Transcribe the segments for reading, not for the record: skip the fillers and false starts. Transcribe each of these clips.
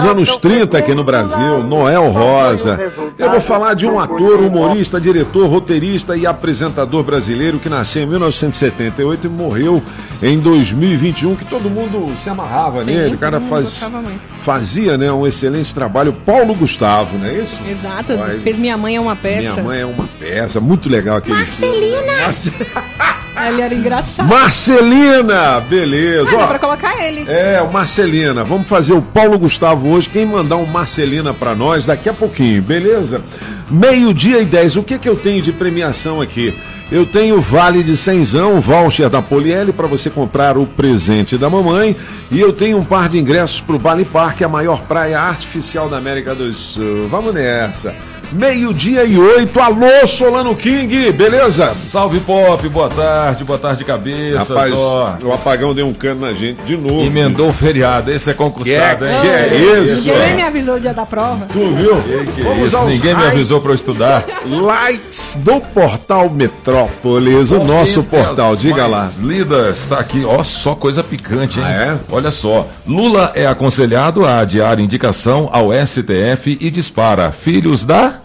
Anos 30 aqui no Brasil, Noel Rosa. Eu vou falar de um ator, humorista, diretor, roteirista e apresentador brasileiro que nasceu em 1978 e morreu em 2021, que todo mundo se amarrava nele. O cara fazia, né, um excelente trabalho. Paulo Gustavo, não é isso? Exato, fez Minha Mãe é uma Peça. Minha Mãe é uma Peça, muito legal aquele Marcelina! Ele era engraçado. Marcelina, beleza. Dá pra colocar ele. O Marcelina. Vamos fazer o Paulo Gustavo hoje. Quem mandar um Marcelina pra nós daqui a pouquinho, beleza? 12:10. O que eu tenho de premiação aqui? Eu tenho Vale de Cenzão, voucher da Poliele para você comprar o presente da mamãe. E eu tenho um par de ingressos pro Bali Park, a maior praia artificial da América do Sul. Vamos nessa. 12:08, alô Solano King, beleza? Salve Pop, boa tarde cabeça. Rapaz, o apagão deu um cano na gente de novo. Emendou o feriado, esse é concursado, hein? Que é isso? Ninguém me avisou o dia da prova. Tu viu? Ninguém me avisou pra eu estudar. Lights do Portal Metrópolis, o nosso portal, diga lá. Lidas, tá aqui, ó, só coisa picante, hein? Ah, é? Olha só, Lula é aconselhado a adiar indicação ao STF e dispara filhos da...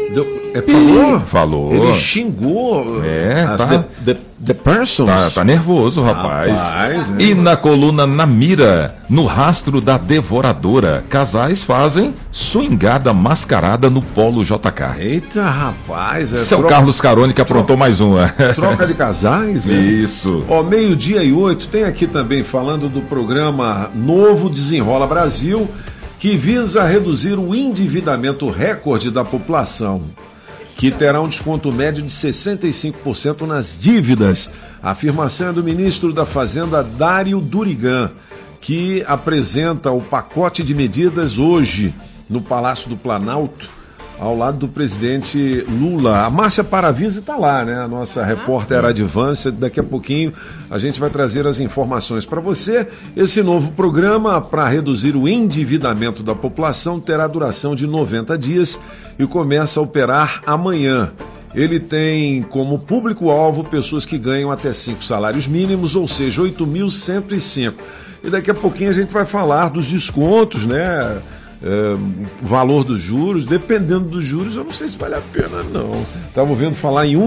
Falou. Ele xingou the persons. Tá nervoso, rapaz. E na coluna Na Mira, no rastro da devoradora, casais fazem swingada mascarada no Polo JK. Eita, rapaz. Seu Carlos Carone que aprontou mais uma. Troca de casais, né? Isso. 12:08, tem aqui também falando do programa Novo Desenrola Brasil, que visa reduzir o endividamento recorde da população, que terá um desconto médio de 65% nas dívidas. A afirmação é do ministro da Fazenda, Dário Durigan, que apresenta o pacote de medidas hoje no Palácio do Planalto, ao lado do presidente Lula. A Márcia Paravise está lá, né? A nossa repórter Advância. Daqui a pouquinho a gente vai trazer as informações para você. Esse novo programa para reduzir o endividamento da população terá duração de 90 dias e começa a operar amanhã. Ele tem como público-alvo pessoas que ganham até 5 salários mínimos, ou seja, 8.105. E daqui a pouquinho a gente vai falar dos descontos, né? Valor dos juros, dependendo dos juros, eu não sei se vale a pena, não. Estava ouvindo falar em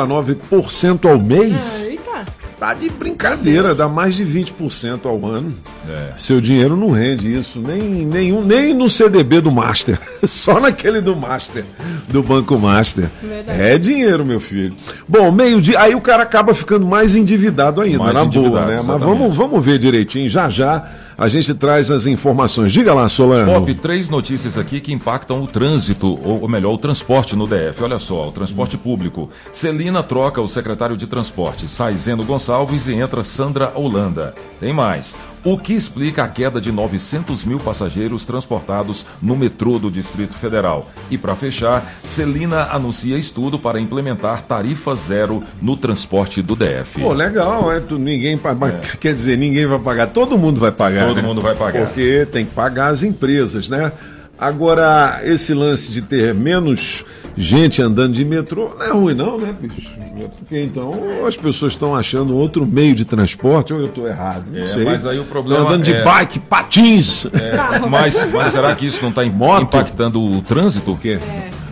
1,9% ao mês. Eita. Tá de brincadeira, dá mais de 20% ao ano. Seu dinheiro não rende isso, nem no CDB do Master, só naquele do Master, do Banco Master. Verdade. É dinheiro, meu filho. Bom, meio-dia, aí o cara acaba ficando mais endividado ainda, mais boa, né? Mas vamos ver direitinho, já a gente traz as informações. Diga lá, Solano. Pop, 3 notícias aqui que impactam o trânsito, ou melhor, o transporte no DF. Olha só, o transporte público. Celina troca o secretário de transporte, sai Zeno Gonçalves e entra Sandra Holanda. Tem mais. O que explica a queda de 900 mil passageiros transportados no metrô do Distrito Federal. E para fechar, Celina anuncia estudo para implementar tarifa zero no transporte do DF. Pô, legal, quer dizer, ninguém vai pagar, todo mundo vai pagar. Todo mundo vai pagar. Porque tem que pagar as empresas, né? Agora, esse lance de ter menos gente andando de metrô não é ruim não, né, bicho? Porque então as pessoas estão achando outro meio de transporte, ou eu estou errado, não sei. Mas aí o problema andando de bike, patins. Mas será que isso não está impactando o trânsito? O quê?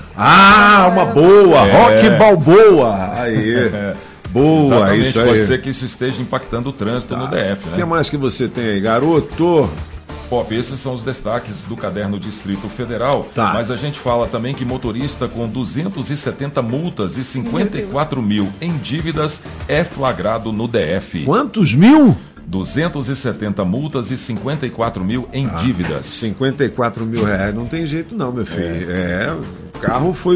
Uma boa, Rock Balboa. Aí. Boa, exatamente, isso aí. Pode ser que isso esteja impactando o trânsito no DF, né? O que mais que você tem aí, garoto? Pop, esses são os destaques do caderno Distrito Federal, mas a gente fala também que motorista com 270 multas e 54 mil em dívidas é flagrado no DF. Quantos mil? 270 multas e 54 mil em dívidas. 54 mil reais, não tem jeito não, meu filho. O carro foi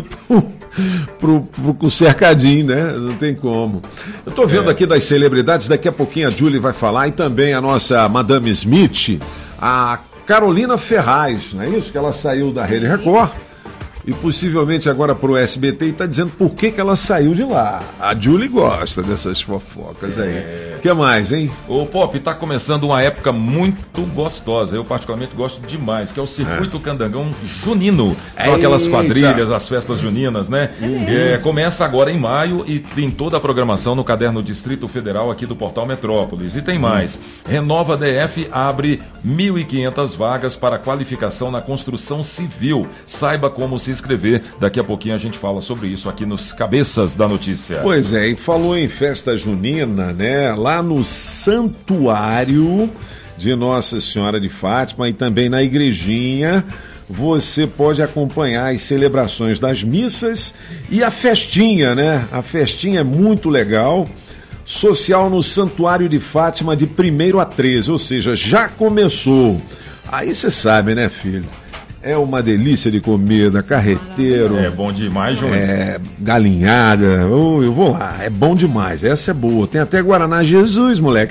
pro cercadinho, né? Não tem como. Eu tô vendo aqui das celebridades, daqui a pouquinho a Julie vai falar, e também a nossa Madame Smith, a Carolina Ferraz, não é isso? Que ela saiu da Rede Record e possivelmente agora pro SBT e está dizendo por que ela saiu de lá. A Julie gosta dessas fofocas aí. O que mais, hein? Ô Pop, tá começando uma época muito gostosa, eu particularmente gosto demais, que é o Circuito Candangão Junino. São aquelas quadrilhas, as festas juninas, né? Começa agora em maio e tem toda a programação no Caderno Distrito Federal aqui do Portal Metrópolis. E tem mais. Renova DF abre 1.500 vagas para qualificação na construção civil. Saiba como se inscrever. Daqui a pouquinho a gente fala sobre isso aqui nos Cabeças da Notícia. Pois é, e falou em festa junina, né? Lá no Santuário de Nossa Senhora de Fátima e também na Igrejinha, você pode acompanhar as celebrações das missas e a festinha, né? A festinha é muito legal. Social no Santuário de Fátima de 1º a 13, ou seja, já começou. Aí você sabe, né, filho? É uma delícia de comida, carreteiro. É bom demais, João. Galinhada. Eu vou lá, é bom demais. Essa é boa. Tem até Guaraná Jesus, moleque.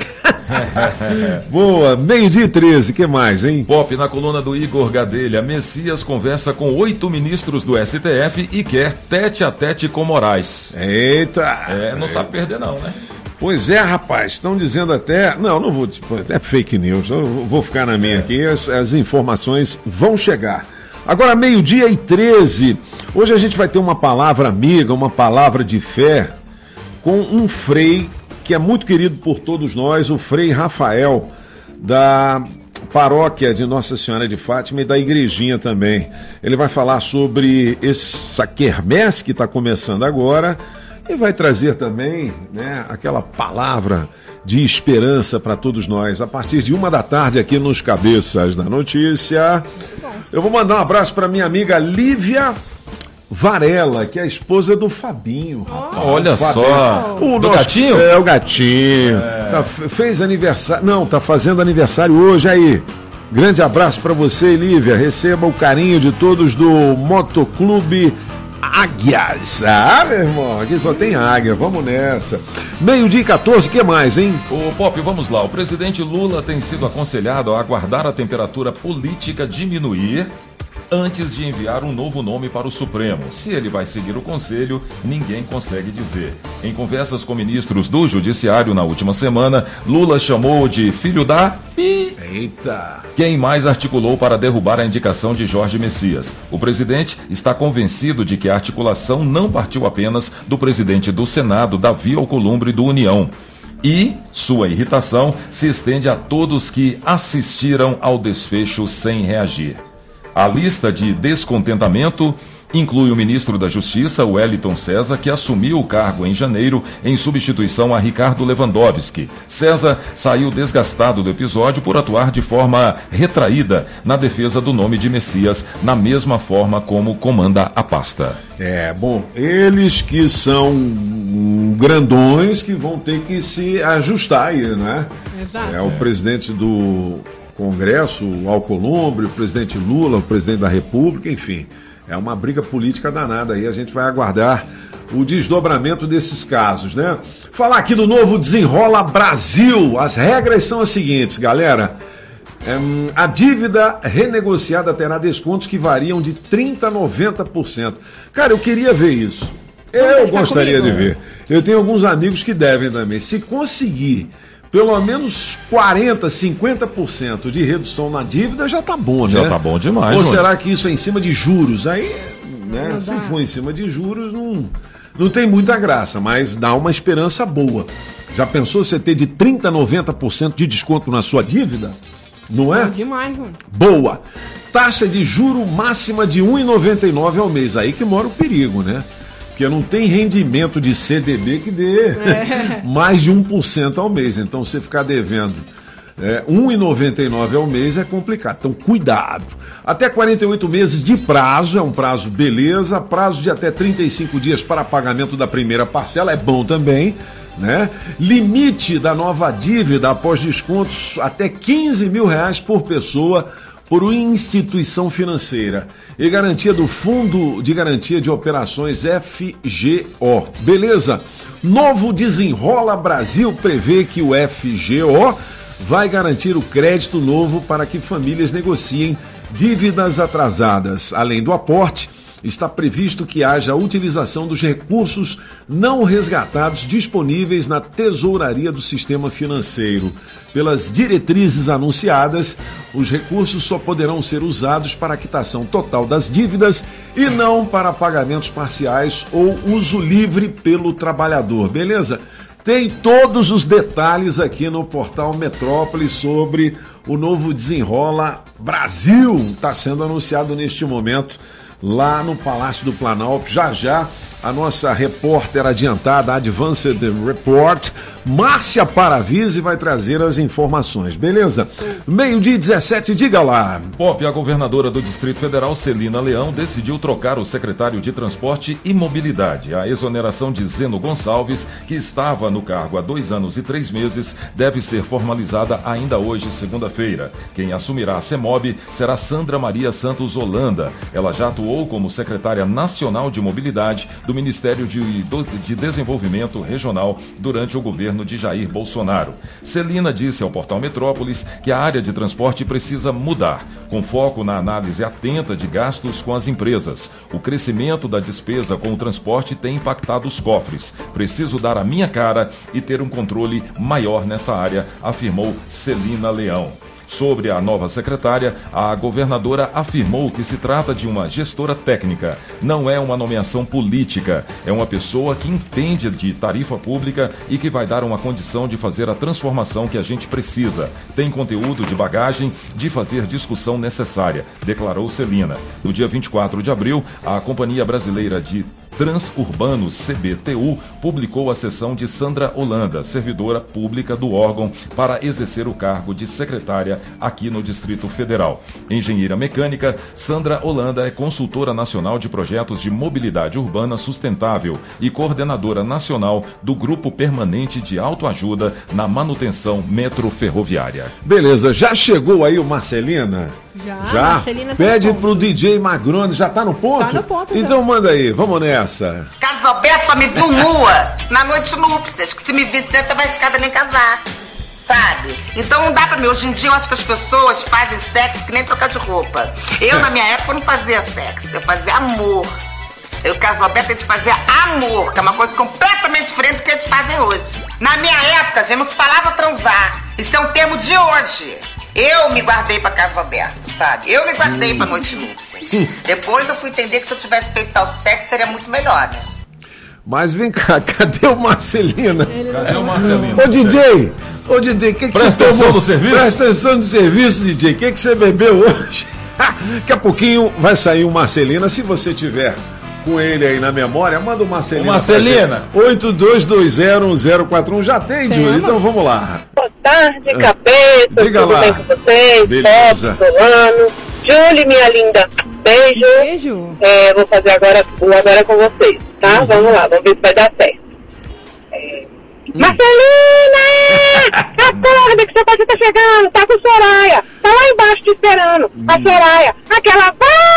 Boa, 12h13, que mais, hein? Pop, na coluna do Igor Gadelha, Messias conversa com 8 ministros do STF e quer tete a tete com Moraes. Eita! Não sabe perder não, né? Pois é, rapaz, estão dizendo até... Não vou... É fake news, eu vou ficar na minha aqui, as informações vão chegar. Agora, 12h13, hoje a gente vai ter uma palavra amiga, uma palavra de fé, com um frei que é muito querido por todos nós, o Frei Rafael, da paróquia de Nossa Senhora de Fátima e da Igrejinha também. Ele vai falar sobre essa quermesse que está começando agora, e vai trazer também, né, aquela palavra de esperança para todos nós, a partir de 1h aqui nos Cabeças da Notícia. Eu vou mandar um abraço para minha amiga Lívia Varela, que é a esposa do Fabinho. Olha só, o do nosso gatinho? É, o gatinho. Fez aniversário, tá fazendo aniversário hoje aí. Grande abraço para você, Lívia. Receba o carinho de todos do Motoclube Águias. Meu irmão, aqui só tem águia, vamos nessa. 12h14, o que mais, hein? Ô Pop, vamos lá. O presidente Lula tem sido aconselhado a aguardar a temperatura política diminuir antes de enviar um novo nome para o Supremo. Se ele vai seguir o conselho, ninguém consegue dizer. Em conversas com ministros do Judiciário na última semana, Lula chamou de filho da... Eita! Quem mais articulou para derrubar a indicação de Jorge Messias? O presidente está convencido de que a articulação não partiu apenas do presidente do Senado, Davi Alcolumbre, do União. E sua irritação se estende a todos que assistiram ao desfecho sem reagir. A lista de descontentamento inclui o ministro da Justiça, Wellington César, que assumiu o cargo em janeiro em substituição a Ricardo Lewandowski. César saiu desgastado do episódio por atuar de forma retraída na defesa do nome de Messias, na mesma forma como comanda a pasta. Bom, eles que são grandões que vão ter que se ajustar aí, né? Exato. O presidente do Congresso, o Alcolumbre, o presidente Lula, o presidente da República, enfim, é uma briga política danada aí, a gente vai aguardar o desdobramento desses casos, né? Falar aqui do novo Desenrola Brasil, as regras são as seguintes, galera, a dívida renegociada terá descontos que variam de 30% a 90%. Cara, eu queria ver isso, eu gostaria de ver, eu tenho alguns amigos que devem também, se conseguir pelo menos 40%, 50% de redução na dívida já tá bom, né? Já tá bom demais. Ou será que isso é em cima de juros? Aí, né, se for em cima de juros, não tem muita graça, mas dá uma esperança boa. Já pensou você ter de 30% a 90% de desconto na sua dívida? Não é? Demais, mano. Boa. Taxa de juro máxima de 1,99 ao mês. Aí que mora o perigo, né? Porque não tem rendimento de CDB que dê mais de 1% ao mês. Então, você ficar devendo 1,99 ao mês é complicado. Então, cuidado. Até 48 meses de prazo, é um prazo beleza. Prazo de até 35 dias para pagamento da primeira parcela, é bom também, né? Limite da nova dívida após descontos até R$15 mil por pessoa por uma instituição financeira e garantia do Fundo de Garantia de Operações FGO. Beleza? Novo Desenrola Brasil prevê que o FGO vai garantir o crédito novo para que famílias negociem dívidas atrasadas. Além do aporte, está previsto que haja a utilização dos recursos não resgatados disponíveis na tesouraria do sistema financeiro. Pelas diretrizes anunciadas, os recursos só poderão ser usados para a quitação total das dívidas e não para pagamentos parciais ou uso livre pelo trabalhador, beleza? Tem todos os detalhes aqui no portal Metrópole sobre o novo Desenrola Brasil. Está sendo anunciado neste momento lá no Palácio do Planalto. Já já a nossa repórter adiantada, Advanced Report, Márcia Paravise, vai trazer as informações, beleza? 12h17, diga lá. Pop, a governadora do Distrito Federal, Celina Leão, decidiu trocar o secretário de Transporte e Mobilidade. A exoneração de Zeno Gonçalves, que estava no cargo há 2 anos e 3 meses, deve ser formalizada ainda hoje, segunda-feira. Quem assumirá a CEMOB será Sandra Maria Santos Holanda. Ela já atuou como secretária nacional de Mobilidade do Ministério de Desenvolvimento Regional durante o governo de Jair Bolsonaro. Celina disse ao portal Metrópolis que a área de transporte precisa mudar, com foco na análise atenta de gastos com as empresas. O crescimento da despesa com o transporte tem impactado os cofres. Preciso dar a minha cara e ter um controle maior nessa área, afirmou Celina Leão. Sobre a nova secretária, a governadora afirmou que se trata de uma gestora técnica, não é uma nomeação política, é uma pessoa que entende de tarifa pública e que vai dar uma condição de fazer a transformação que a gente precisa. Tem conteúdo de bagagem de fazer discussão necessária, declarou Celina. No dia 24 de abril, a Companhia Brasileira de Transurbanos, CBTU, publicou a cessão de Sandra Holanda, servidora pública do órgão, para exercer o cargo de secretária aqui no Distrito Federal. Engenheira mecânica, Sandra Holanda é consultora nacional de projetos de mobilidade urbana sustentável e coordenadora nacional do Grupo Permanente de Autoajuda na manutenção metroferroviária. Beleza, já chegou aí o Marcelina? Já? Marcelina tá Pede pro DJ Magrone, já tá no ponto? Tá no ponto, então manda aí, vamos nessa. Carlos Alberto só me viu nua na noite núpcias, que se me visse eu tava escada nem casar, sabe? Então não dá pra mim. Hoje em dia eu acho que as pessoas fazem sexo que nem trocar de roupa. Eu, na minha época, não fazia sexo, eu fazia amor. Eu, Carlos Alberto, a gente fazia amor, que é uma coisa completamente diferente do que eles fazem hoje. Na minha época, a gente não se falava transar. Isso é um termo de hoje. Eu me guardei pra Carlos Alberto, sabe? Eu me guardei pra noite núpcias. Depois eu fui entender que se eu tivesse feito tal sexo, seria muito melhor, né? Mas vem cá, cadê o Marcelina? Cadê o Marcelino? Ô DJ, o que você Presta atenção no serviço? Presta atenção no serviço, DJ. O que você bebeu hoje? Daqui a pouquinho vai sair o Marcelina. Se você tiver com ele aí na memória, manda o Marcelina. Marcelina. 82201041. Já tem, Júlio? Então vamos lá. Boa tarde, cabeça. Diga tudo lá. bem com vocês? Beleza. Bob, Solano. Júlia, minha linda. Beijo. Beijo. Vou fazer agora com vocês, tá? Vamos lá, vamos ver se vai dar certo. Marcelina! Acorda que seu pai tá chegando, tá com Soraya. Tá lá embaixo te esperando. A Soraya, aquela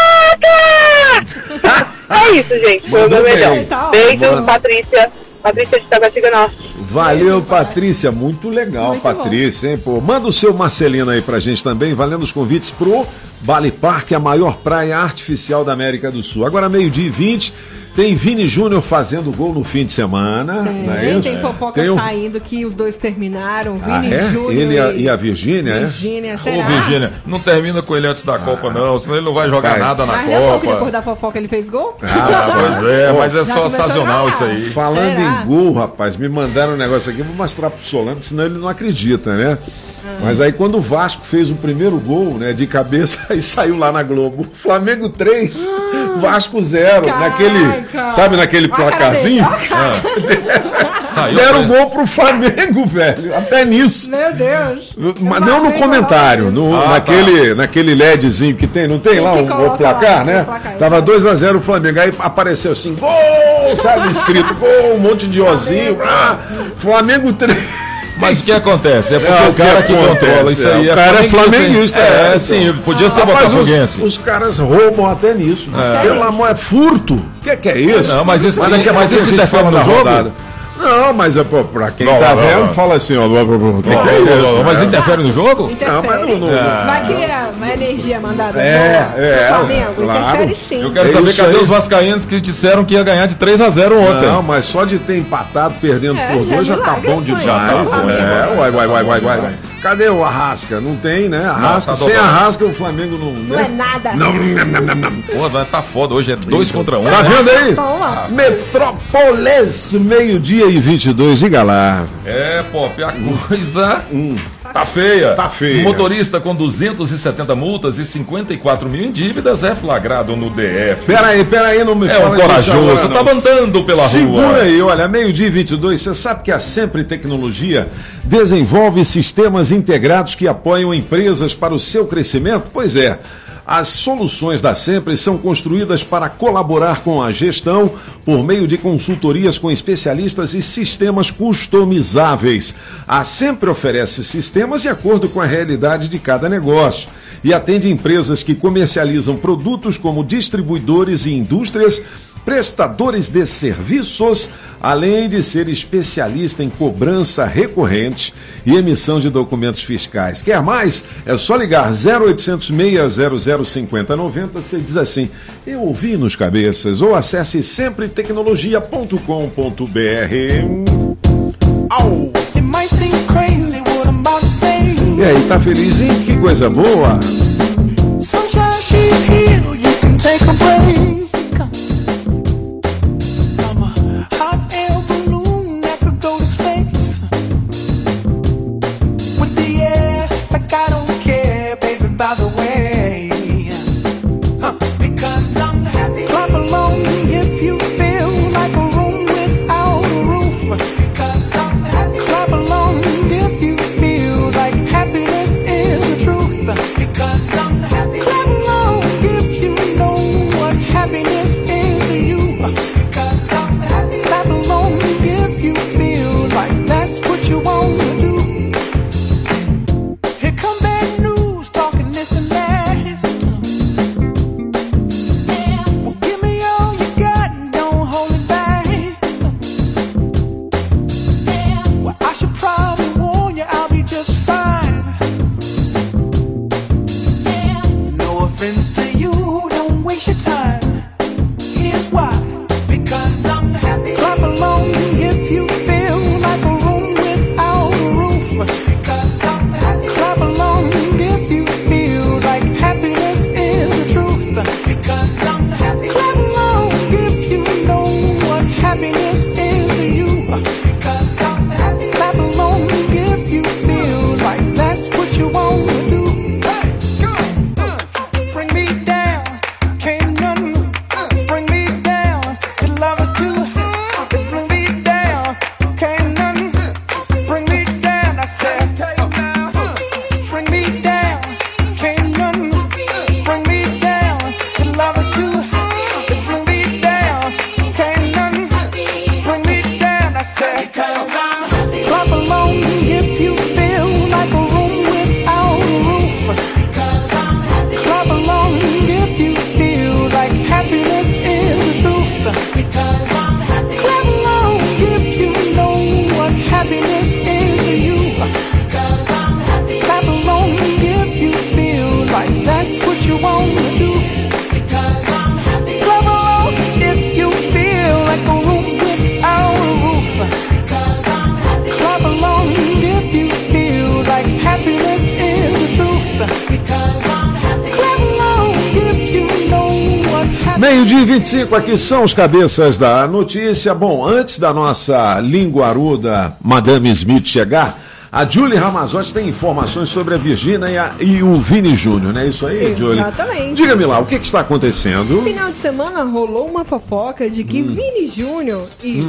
vaca! É isso, gente. Foi o meu melhor. Beijo, Mano. Patrícia de Taguatinga Norte. Valeu, Patrícia. Muito legal, Muito Patrícia, hein, pô. Manda o seu Marcelino aí pra gente também, valendo os convites pro Bali Park, a maior praia artificial da América do Sul. Agora, 12h20, tem Vini Júnior fazendo gol no fim de semana. Não é isso? Tem fofoca Tem um- saindo que os dois terminaram. Ah, Vini é? Júnior Ele e a Virgínia, é? Virgínia, será? Ô, Virgínia, não termina com ele antes da Copa, não, senão ele não vai jogar Mas- nada na Mas não é pouco Copa. depois da fofoca ele fez gol? Ah, pois é, mas é Já só começou a sazonal jogar. isso aí. Falando Será? em gol, rapaz, me mandaram um negócio aqui, vou mostrar pro Solano, senão ele não acredita, né? Mas aí quando o Vasco fez o primeiro gol, né, de cabeça, aí saiu lá na Globo. Flamengo 3, Vasco 0, naquele, sabe, naquele placarzinho? Saiu, Deram né? gol pro Flamengo, velho, até nisso. Meu Deus. Mas não no comentário, naquele LEDzinho que tem, não tem Tem lá que o colocar placar, lá, né? o placar, Tava 2-0 o Flamengo, aí apareceu assim, gol, sabe, escrito, gol, um monte de ozinho, Flamengo 3. Mas o que acontece? É porque É, o cara que acontece, controla isso aí o cara é flamenguista. É, sim, podia ser Rapaz, botafoguense. os caras roubam até nisso. Pelo amor, é furto. O que é isso? Não, mas isso- daqui a mas pouco isso a gente interfere fala no da jogo? rodada. Não, mas pra quem tá vendo, fala assim, ó. Mas interfere no jogo? Interfere. Não, mas não. Vai que é uma energia mandada do Flamengo. claro. Interfere sim. Eu quero saber cadê os vascaínos que disseram que ia ganhar de 3-0 ontem. Não, mas só de ter empatado, perdendo por 2, já tá bom demais. Vai. Cadê o Arrasca? Não tem, né? Arrasca. Sem Arrasca o Flamengo não é nada. Não. Pô, tá foda. Hoje é 2 contra 1. Tá vendo aí? Boa. Metrópolis, meio-dia e 22. Diga lá. Pop, a coisa tá feia. Tá feia. Motorista com 270 multas e 54 mil em dívidas é flagrado no DF. Peraí, não me fala um corajoso, agora, tá andando pela rua. Segura aí, olha, meio-dia e 22, você sabe que a Sempre Tecnologia desenvolve sistemas integrados que apoiam empresas para o seu crescimento? Pois é. As soluções da Sempre são construídas para colaborar com a gestão por meio de consultorias com especialistas e sistemas customizáveis. A Sempre oferece sistemas de acordo com a realidade de cada negócio e atende empresas que comercializam produtos como distribuidores e indústrias, prestadores de serviços, além de ser especialista em cobrança recorrente e emissão de documentos fiscais. Quer mais? É só ligar 0800 600 5090. Você diz assim, eu ouvi nos cabeças, ou acesse sempretecnologia.com.br. Au! E aí, tá feliz, hein? Que coisa boa! Sunshine, she's here, you can take a break. Meio-dia e 25, aqui são os cabeças da notícia. Bom, antes da nossa linguaruda Madame Smith chegar, a Julie Ramazotti tem informações sobre a Virgínia e o Vini Júnior, não é isso aí, Julie? Exatamente. Diga-me lá, o que está acontecendo? No final de semana rolou uma fofoca de que Vini Júnior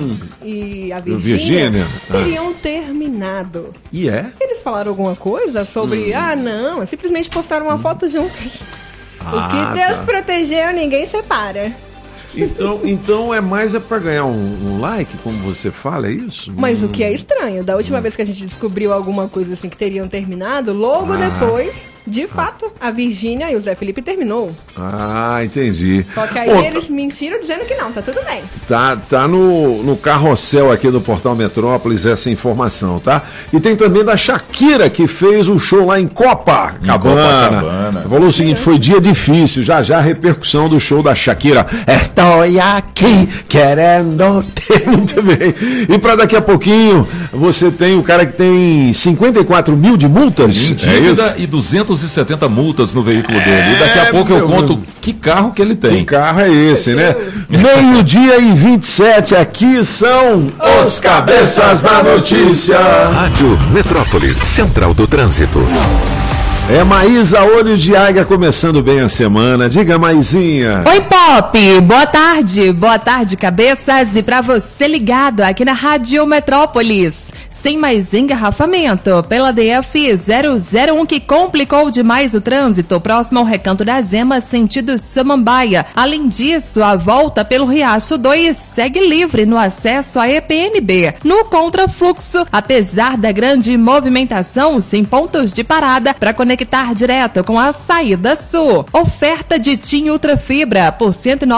e a Virgínia teriam terminado. E é? Eles falaram alguma coisa sobre, não, simplesmente postaram uma foto juntos. O que Deus protegeu, ninguém separa. Então é mais para ganhar um like, como você fala, é isso? Mas o que é estranho, da última vez que a gente descobriu alguma coisa assim que teriam terminado, logo depois De fato, a Virgínia e o Zé Felipe terminou. Ah, entendi. Só que aí eles mentiram dizendo que não, tá tudo bem. Tá no carrossel aqui do Portal Metrópolis essa informação, tá? E tem também da Shakira, que fez um show lá em Copacabana. Falou o seguinte, foi dia difícil, já a repercussão do show da Shakira. Estou aqui querendo ter muito bem. E pra daqui a pouquinho, você tem o cara que tem 54 mil de multas. Dívida e 270 multas no veículo dele. E daqui a pouco eu conto que carro que ele tem. Que carro é esse, né? 12:27, aqui são os cabeças da notícia. Rádio Metrópolis, Central do Trânsito. É Maísa Olho de Águia começando bem a semana. Diga, Maizinha. Oi, Pop. Boa tarde, cabeças. E pra você ligado aqui na Rádio Metrópolis. Sem mais engarrafamento, pela DF-001 que complicou demais o trânsito próximo ao Recanto das Emas, sentido Samambaia. Além disso, a volta pelo Riacho 2 segue livre no acesso à EPNB. No contrafluxo, apesar da grande movimentação, sem pontos de parada para conectar direto com a saída sul. Oferta de TIM Ultra Fibra por R$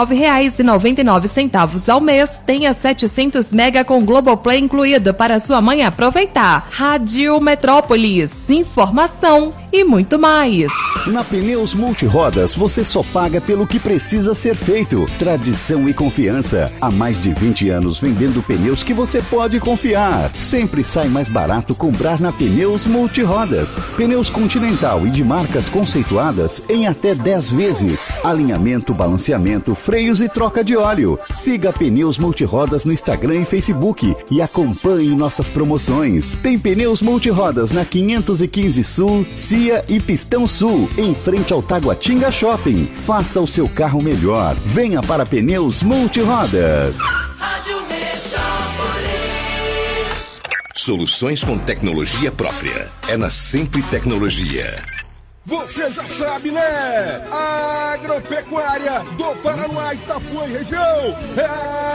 109,99 ao mês. Tenha 700 mega com Globoplay incluído para sua mãe aproveitar. Rádio Metrópolis, informação e muito mais. Na Pneus Multirodas, você só paga pelo que precisa ser feito. Tradição e confiança. Há mais de 20 anos vendendo pneus que você pode confiar. Sempre sai mais barato comprar na Pneus Multirodas. Pneus Continental e de marcas conceituadas em até 10 vezes. Alinhamento, balanceamento, freios e troca de óleo. Siga Pneus Multirodas no Instagram e Facebook e acompanhe nossas promoções. Tem Pneus Multirodas na 515 Sul, Cia e Pistão Sul, em frente ao Taguatinga Shopping. Faça o seu carro melhor. Venha para Pneus Multirodas. Soluções com tecnologia própria. É na Sempre Tecnologia. Você já sabe, né? Agropecuária do Paraná, Itapuã e região. É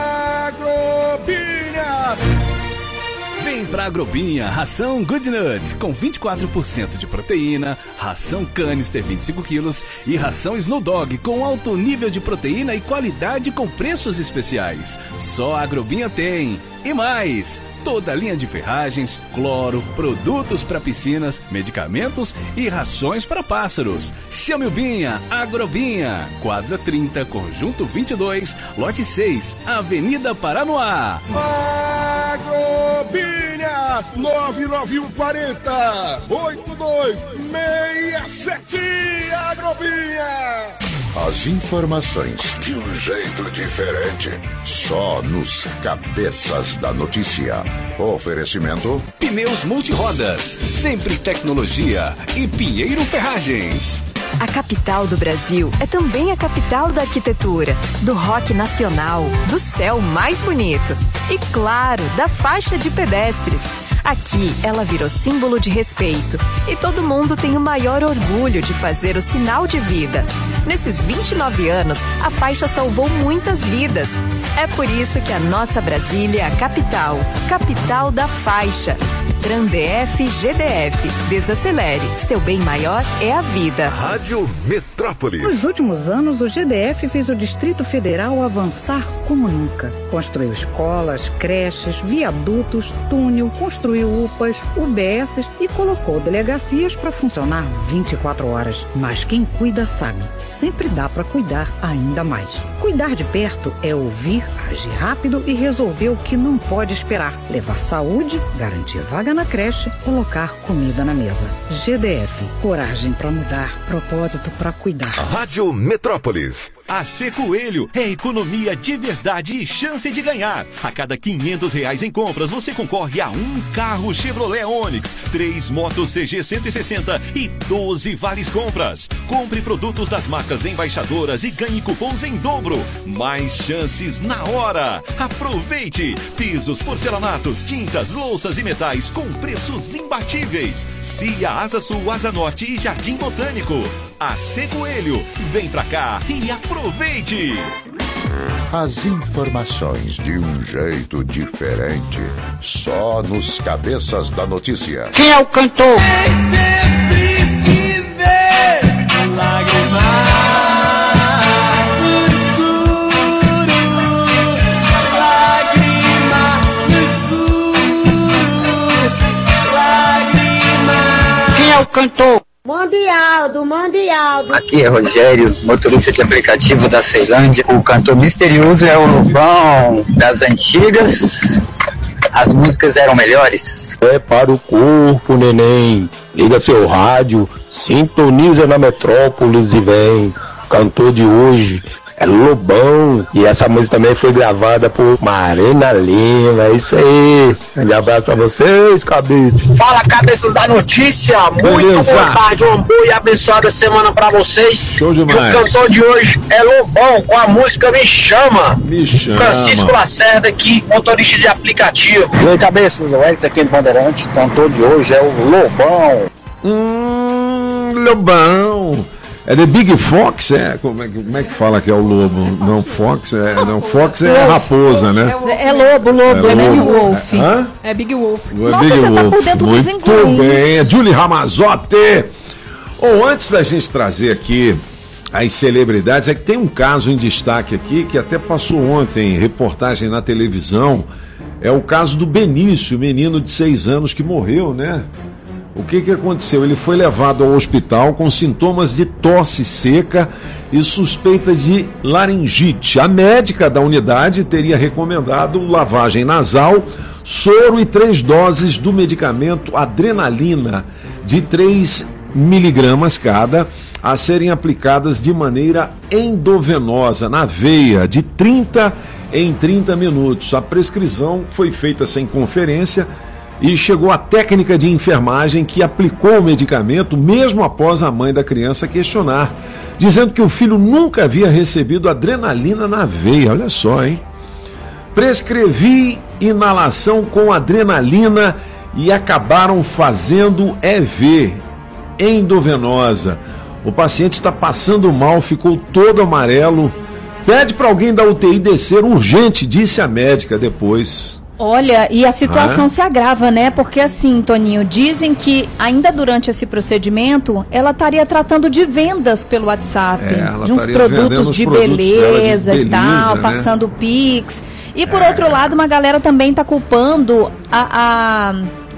Agrobinha. Vem pra Agrobinha, ração Good Nut, com 24% de proteína, ração Canister 25 quilos e ração Snow Dog, com alto nível de proteína e qualidade com preços especiais. Só a Agrobinha tem. E mais, toda a linha de ferragens, cloro, produtos para piscinas, medicamentos e rações para pássaros. Chame o Binha, Agrobinha, quadra 30, conjunto 22, lote 6, Avenida Paranoá. Agrobinha, 99140-8267, Agrobinha. As informações de um jeito diferente, só nos cabeças da notícia. Oferecimento: Pneus Multirodas, Sempre Tecnologia e Pinheiro Ferragens. A capital do Brasil é também a capital da arquitetura, do rock nacional, do céu mais bonito e, claro, da faixa de pedestres. Aqui, ela virou símbolo de respeito e todo mundo tem o maior orgulho de fazer o sinal de vida. Nesses 29 anos, a faixa salvou muitas vidas. É por isso que a nossa Brasília é a capital da faixa. TranDF GDF. Desacelere. Seu bem maior é a vida. Rádio Metrópolis. Nos últimos anos, o GDF fez o Distrito Federal avançar como nunca. Construiu escolas, creches, viadutos, túnel, construiu UPAs, UBSs e colocou delegacias para funcionar 24 horas. Mas quem cuida sabe, sempre dá para cuidar ainda mais. Cuidar de perto é ouvir, agir rápido e resolver o que não pode esperar. Levar saúde, garantir vaga na creche, colocar comida na mesa. GDF, coragem para mudar, propósito para cuidar. Rádio Metrópolis. A C Coelho é economia de verdade e chance de ganhar. A cada R$500 em compras, você concorre a um carro Chevrolet Onix, 3 motos CG 160 e 12 vales compras. Compre produtos das marcas embaixadoras e ganhe cupons em dobro. Mais chances na hora. Aproveite! Pisos, porcelanatos, tintas, louças e metais com preços imbatíveis. Cia, Asa Sul, Asa Norte e Jardim Botânico. A C Coelho, vem pra cá e aproveite! As informações de um jeito diferente, só nos cabeças da notícia. Quem é o cantor? cantor. Mundial. Aqui é Rogério, motorista de aplicativo da Ceilândia. O cantor misterioso é o Lobão das antigas. As músicas eram melhores. Prepara o corpo, neném. Liga seu rádio, sintoniza na Metrópolis e vem. Cantor de hoje é Lobão. E essa música também foi gravada por Marina Lima. É isso aí. Um abraço pra vocês, cabeças. Fala, cabeças da notícia. Muito boa tarde, uma boa e abençoada semana pra vocês. Show demais. E o cantor de hoje é Lobão, com a música Me Chama. Me Chama. Francisco Lacerda aqui, motorista de aplicativo. E aí, cabeças, o Hélio aqui no Bandeirante. O cantor de hoje é o Lobão. Lobão. É The Big Fox, como é que fala que é o lobo? Não, Fox é raposa, né? É lobo, é Big Wolf. É Big Wolf. Nossa, você tá por dentro dos inglês. Muito bem, Julie Ramazotti. Antes da gente trazer aqui as celebridades, é que tem um caso em destaque aqui, que até passou ontem, reportagem na televisão, é o caso do Benício, menino de 6 anos que morreu, né? O que aconteceu? Ele foi levado ao hospital com sintomas de tosse seca e suspeita de laringite. A médica da unidade teria recomendado lavagem nasal, soro e 3 doses do medicamento adrenalina de 3 miligramas cada, a serem aplicadas de maneira endovenosa, na veia, de 30 em 30 minutos. A prescrição foi feita sem conferência e chegou a técnica de enfermagem que aplicou o medicamento mesmo após a mãe da criança questionar, dizendo que o filho nunca havia recebido adrenalina na veia. Olha só, hein? Prescrevi inalação com adrenalina e acabaram fazendo EV, endovenosa. O paciente está passando mal, ficou todo amarelo. Pede para alguém da UTI descer urgente, disse a médica depois. Olha, e a situação se agrava, né? Porque assim, Toninho, dizem que ainda durante esse procedimento, ela estaria tratando de vendas pelo WhatsApp, de uns produtos de beleza e tal, né? Passando Pix. E por outro lado, uma galera também está culpando a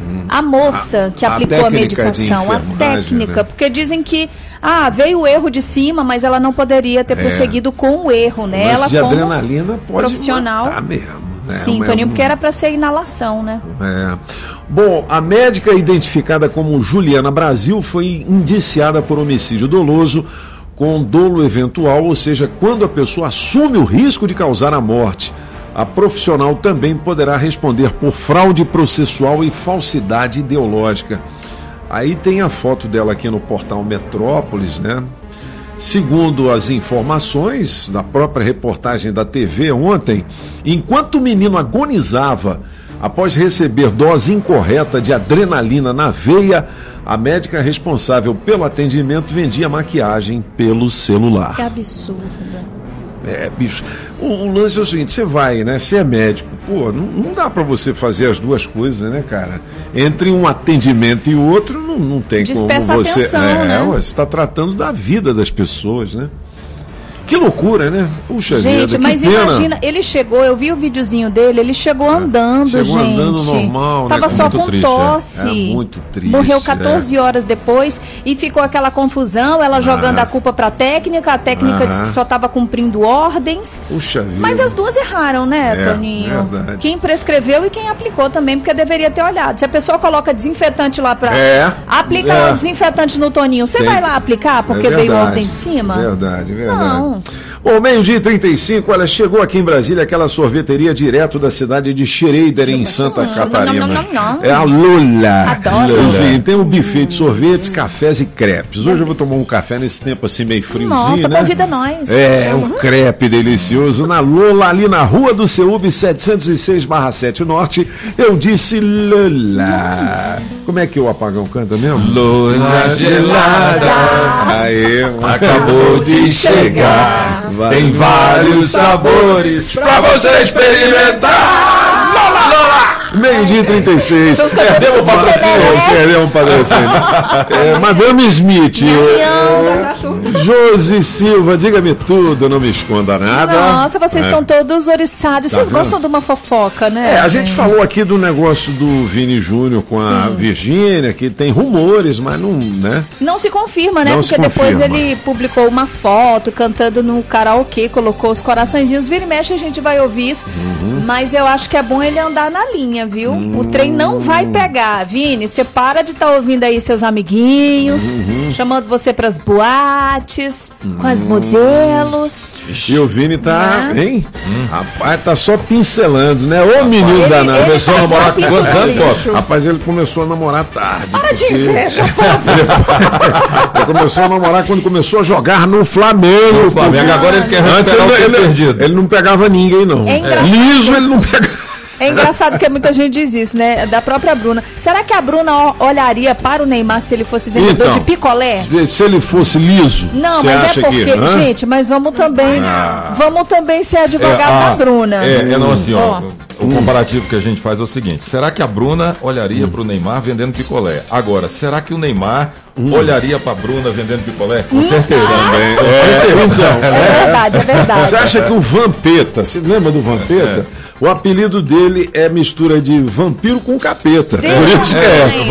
moça que aplicou a medicação, a técnica, né? Porque dizem que veio o erro de cima, mas ela não poderia ter prosseguido com o erro, né? Ela de como adrenalina pode profissional matar mesmo. Sim, Toninho, porque era para ser inalação, né? Bom, a médica identificada como Juliana Brasil foi indiciada por homicídio doloso com dolo eventual, ou seja, quando a pessoa assume o risco de causar a morte. A profissional também poderá responder por fraude processual e falsidade ideológica. Aí tem a foto dela aqui no portal Metrópolis, né? Segundo as informações da própria reportagem da TV ontem, enquanto o menino agonizava após receber dose incorreta de adrenalina na veia, a médica responsável pelo atendimento vendia maquiagem pelo celular. Que absurdo. Bicho, o lance é o seguinte, você vai, né, você é médico, não dá pra você fazer as duas coisas, né, cara? Entre um atendimento e o outro, não tem como você... atenção, né? Você tá tratando da vida das pessoas, né? Que loucura, né? Puxa vida, gente, mas imagina, ele chegou, eu vi o videozinho dele, ele chegou andando, gente. Chegou andando normal, tava né? só com tosse. Muito triste. Morreu 14 horas depois e ficou aquela confusão, ela jogando a culpa pra técnica, a técnica disse que só tava cumprindo ordens. Puxa vida. Mas as duas erraram, né, Toninho? Verdade. Quem prescreveu e quem aplicou também, porque deveria ter olhado. Se a pessoa coloca desinfetante lá pra... aplica lá o desinfetante no Toninho, você vai lá aplicar porque veio ordem de cima? Verdade. Não. Bom, 12:35, olha, chegou aqui em Brasília aquela sorveteria direto da cidade de Schroeder, em Santa Catarina. É a Lula. Adoro. Sim, tem um buffet de sorvetes, cafés e crepes. Hoje eu vou tomar um café nesse tempo assim meio friozinho, Nossa, né? convida nós. Um crepe delicioso na Lula, ali na Rua do Ceúbe, 706/7 Norte. Eu disse Lula. Como é que o Apagão canta mesmo? Lula gelada, Aê, acabou de chegar. Tem vários sabores pra você experimentar. Lola, Lola! Meio-dia e 36. Perdemos o patrocínio. Perdemos o patrocínio. Madame Smith. Josi Silva, diga-me tudo, não me esconda nada. Nossa, vocês estão todos oriçados. Vocês gostam de uma fofoca, né? A gente falou aqui do negócio do Vini Júnior com a Virgínia, que tem rumores, mas não, né? Não se confirma, né? Não Porque se depois confirma. ele publicou uma foto cantando no karaokê, colocou os coraçõezinhos. Vira e mexe, a gente vai ouvir isso. Mas eu acho que é bom ele andar na linha, viu? O trem não vai pegar. Vini, você para de estar ouvindo aí seus amiguinhos, chamando você pras boates, com as modelos. E o Vini tá, hein? Rapaz, tá só pincelando, né? Ô menino danado. ele Começou a tá namorar com com quantos anos, lixo. pô? Rapaz, ele começou a namorar tarde. Para de porque- inveja, Ele começou a namorar quando começou a jogar no Flamengo. No Flamengo, agora ele quer Antes recuperar o tempo ele, perdido. ele não pegava ninguém, não. É engraçado. Liso ele não pegava. É engraçado que muita gente diz isso, né? Da própria Bruna. Será que a Bruna olharia para o Neymar se ele fosse vendedor Então, de picolé? Se ele fosse liso, Não, você mas acha é porque, que, hã? gente, mas vamos também ser advogado da Bruna. Não, assim, ó. O comparativo que a gente faz é o seguinte: será que a Bruna olharia pro Neymar vendendo picolé? Agora, será que o Neymar olharia pra Bruna vendendo picolé? Com certeza. Também. É verdade. Você acha que o Vampeta, você lembra do Vampeta? O apelido dele é mistura de vampiro com capeta. Por isso que é.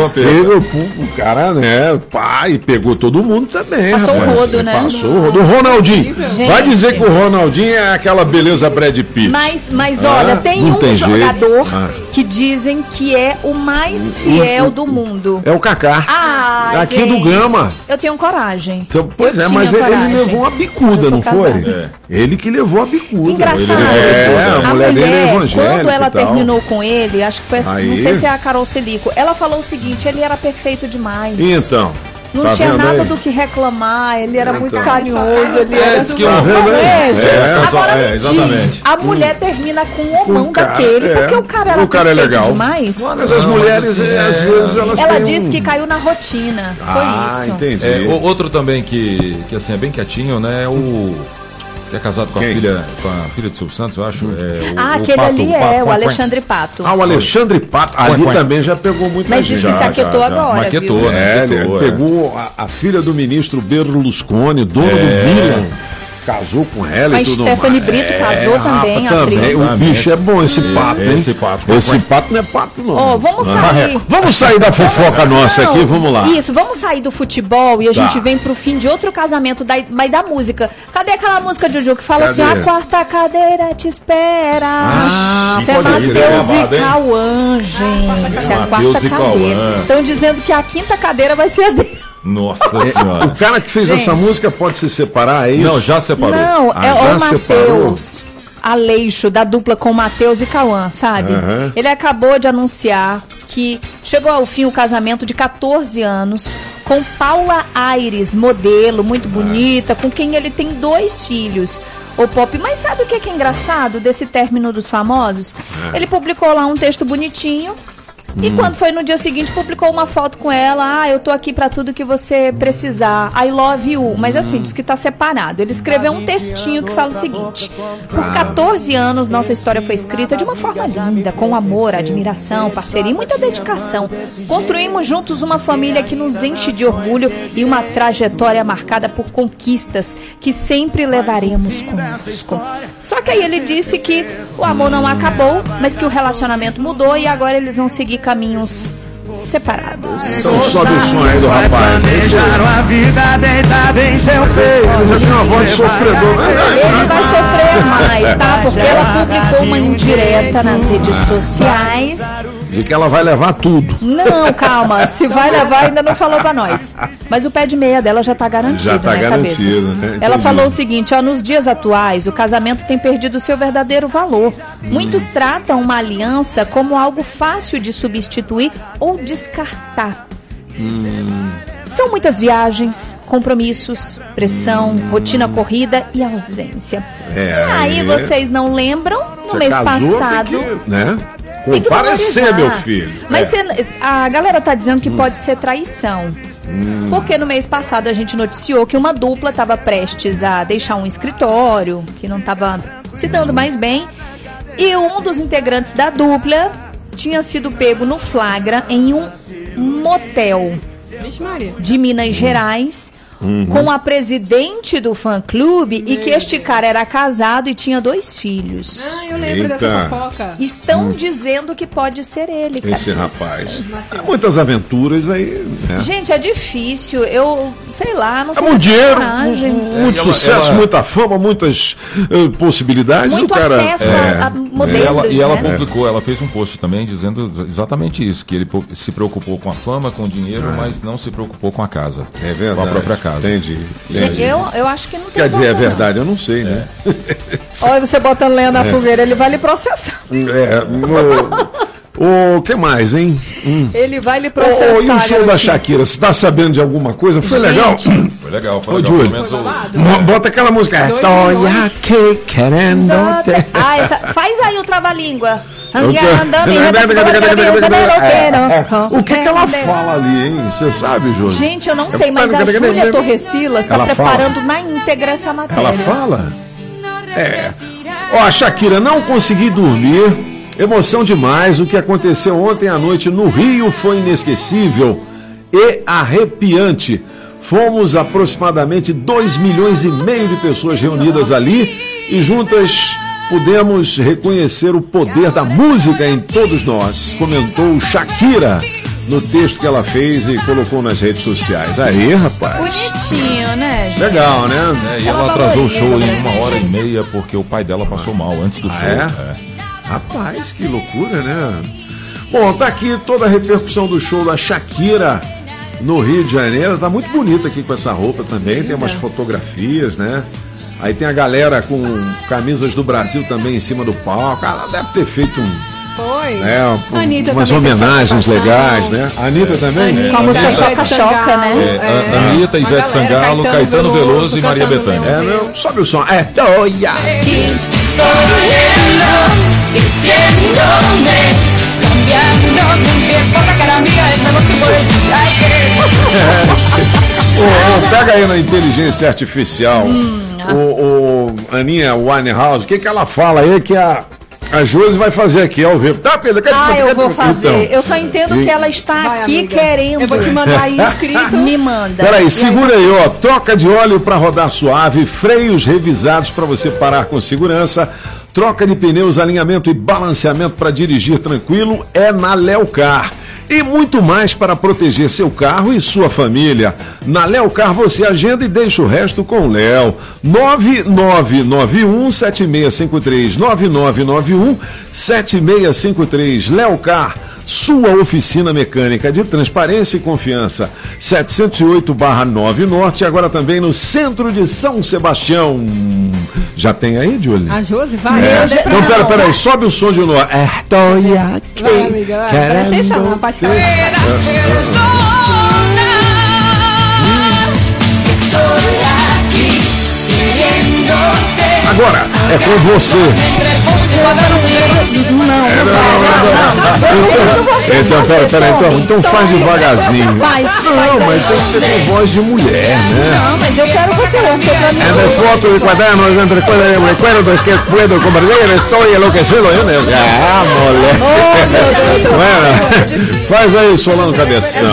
O cara, né, pai, pegou todo mundo também. Passou o rapaz. rodo, né? Passou o rodo. O Ronaldinho. Gente. Vai dizer que o Ronaldinho é aquela beleza Brad Pitt. Mas olha, tem não um tem jeito. jogador Ah. que dizem que é o mais fiel do mundo. É o Kaká. Aqui gente, do Gama. Eu tenho coragem. Então, pois Eu é, tinha mas ele coragem. levou uma bicuda, Eu sou não foi? casada. Ele que levou a bicuda. Engraçado. A mulher dele é evangélica. Quando ela e tal. terminou com ele, acho que foi assim, não Aí. sei se é a Carol Celico, ela falou o seguinte: ele era perfeito demais. Então. Não tá tinha vendo nada aí? do que reclamar, ele era muito Então. carinhoso, ele era diz que tudo. tá vendo aí? Agora exatamente. diz, a mulher termina com um homão cara, daquele, porque o cara era O cara é perfeito legal. demais. Mas as mulheres, às vezes, elas Ela têm disse um- que caiu na rotina. Foi isso. entendi. Outro também que assim, é bem quietinho, né? O. Que é casado com a filha de Silvio Santos, eu acho. Aquele Pato, ali Pato, o Alexandre Pato. O Alexandre Pato, ali também já pegou muita Mas gente. diz que se aquietou agora, Maquetou, viu? né? Ele Maquetou, pegou a filha do ministro Berlusconi, dono do Milan. Casou com ela A e tudo Stephanie mais. Brito casou também, a também. atriz. O bicho é bom, esse pato, hein? Esse pato. Esse pato não é pato, não. Ó, vamos sair. Vamos sair da fofoca nossa Não, aqui, vamos lá. Isso, vamos sair do futebol e a Tá. gente vem pro fim de outro casamento, mas da música. Cadê aquela música, Juju, que fala Cadê? assim, a quarta cadeira te espera. Isso é pode crer, Matheus babado, e hein? Cauã, gente. A Matheus quarta e Cauã. cadeira. Estão dizendo que a quinta cadeira vai ser a dele. Nossa O senhora. cara que fez Gente. essa música pode se separar, é isso? Não, já separou. Não, Ah, é já o separou? Matheus Aleixo, da dupla com Matheus e Cauã, sabe? Aham. Ele acabou de anunciar que chegou ao fim o casamento de 14 anos com Paula Aires, modelo, muito bonita, com quem ele tem 2 filhos. O Pop, mas sabe o que é engraçado desse término dos famosos? Ele publicou lá um texto bonitinho. E quando foi no dia seguinte, publicou uma foto com ela. Eu tô aqui pra tudo que você precisar. I love you. Mas assim, diz que tá separado. Ele escreveu um textinho que fala o seguinte: por 14 anos, nossa história foi escrita de uma forma linda, com amor, admiração, parceria e muita dedicação. Construímos juntos uma família que nos enche de orgulho e uma trajetória marcada por conquistas que sempre levaremos conosco. Só que aí ele disse que o amor não acabou, mas que o relacionamento mudou e agora eles vão seguir caminhos separados. Então sobe o som aí do rapaz. a vida deitada em seu peito. Já tem uma voz de sofredor. Ele vai sofrer mais, tá? Porque ela publicou uma indireta nas redes sociais. De que ela vai levar tudo. Não, calma. Se vai levar, ainda não falou pra nós. Mas o pé de meia dela já tá garantido, Já tá né, garantido, Cabeças? né? Entendi. Ela falou o seguinte, ó, nos dias atuais, o casamento tem perdido seu verdadeiro valor. Muitos tratam uma aliança como algo fácil de substituir ou descartar. São muitas viagens, compromissos, pressão, rotina corrida e ausência. E aí vocês não lembram? No Você mês casou, passado... tem que, né? Tem que Comparecer, valorizar. meu filho. Mas a galera tá dizendo que pode ser traição. Porque no mês passado a gente noticiou que uma dupla estava prestes a deixar um escritório, que não estava se dando mais bem. E um dos integrantes da dupla tinha sido pego no flagra em um motel Vixe Maria. de Minas Gerais, com a presidente do fã-clube, e que este cara era casado e tinha 2 filhos. Ah, eu lembro dessa fofoca. Estão dizendo que pode ser ele, Esse cabeças. rapaz. Há muitas aventuras aí, né? Gente, é difícil. Eu, sei lá, não sei muito se dinheiro, coragem. muito sucesso, muita fama, muitas possibilidades. Muito o cara, acesso a modelos, E ela né? publicou, ela fez um post também dizendo exatamente isso, que ele se preocupou com a fama, com o dinheiro, mas não se preocupou com a casa. É verdade. Com a própria casa. Entendi. Gente, eu acho que não tem Quer dizer, é como, não. verdade, eu não sei, né? Olha, você botando lenha na fogueira, ele vai lhe processar. O que mais, hein? Ele vai lhe processar. E o show da garotinho. Shakira, você tá sabendo de alguma coisa? Foi legal? Foi legal, foi Ô, legal. Júlio, Pelo menos bota aquela música. Tô aqui querendo ter. Faz aí o trava-língua. O que ela fala ali, hein? Você sabe, Júlio? Gente, eu não sei, mas a Júlia Torrecilas está preparando na íntegra essa matéria. Ela fala? Ó, a Shakira, não consegui dormir. Emoção demais. O que aconteceu ontem à noite no Rio foi inesquecível e arrepiante. Fomos aproximadamente 2,5 milhões de pessoas reunidas ali e juntas pudemos reconhecer o poder da música em todos nós, comentou Shakira no texto que ela fez e colocou nas redes sociais. Aí, rapaz. Bonitinho, né, gente? Legal, né? e ela atrasou o show em 1h30 porque o pai dela passou mal antes do show. Rapaz, que loucura, né? Bom, tá aqui toda a repercussão do show da Shakira no Rio de Janeiro. Tá muito bonita aqui com essa roupa também. Tem umas fotografias, né? Aí tem a galera com camisas do Brasil também em cima do palco. Ela deve ter feito umas homenagens legais, né? A Anitta também? Com a música Choca-Choca, né? Anitta, Ivete Sangalo, Caetano Veloso e Maria Bethânia. Sobe o som. Toia. Pega aí na inteligência artificial o Aninha Winehouse, o que ela fala aí que a Josi vai fazer aqui ao vivo? Tá, Pedro? Eu vou fazer. Então, eu só entendo que ela está aqui querendo. Eu vou te mandar aí escrito. Me manda. Peraí, segura aí, ó. Troca de óleo para rodar suave, freios revisados para você parar com segurança, troca de pneus, alinhamento e balanceamento para dirigir tranquilo é na Leocar. E muito mais para proteger seu carro e sua família. Na Leocar você agenda e deixa o resto com o Léo. 9991-7653. 9991-7653. Leocar, sua oficina mecânica de transparência e confiança. 708/9 Norte, agora também no centro de São Sebastião. Já tem aí, Júlia? A Josi vai. Então, peraí, sobe o som de novo. Estou aqui. Vai, amiga, vai. Presta atenção na parte que ela Agora é com você. Então faz devagarzinho. Faz, mas tem que ser com voz de mulher, né? Não, mas eu quero você pra mim. En el foto de cuadernos, entre recuerdos que puedo compartir, estoy enloquecido. Bueno, faz aí, Solano Cabeção.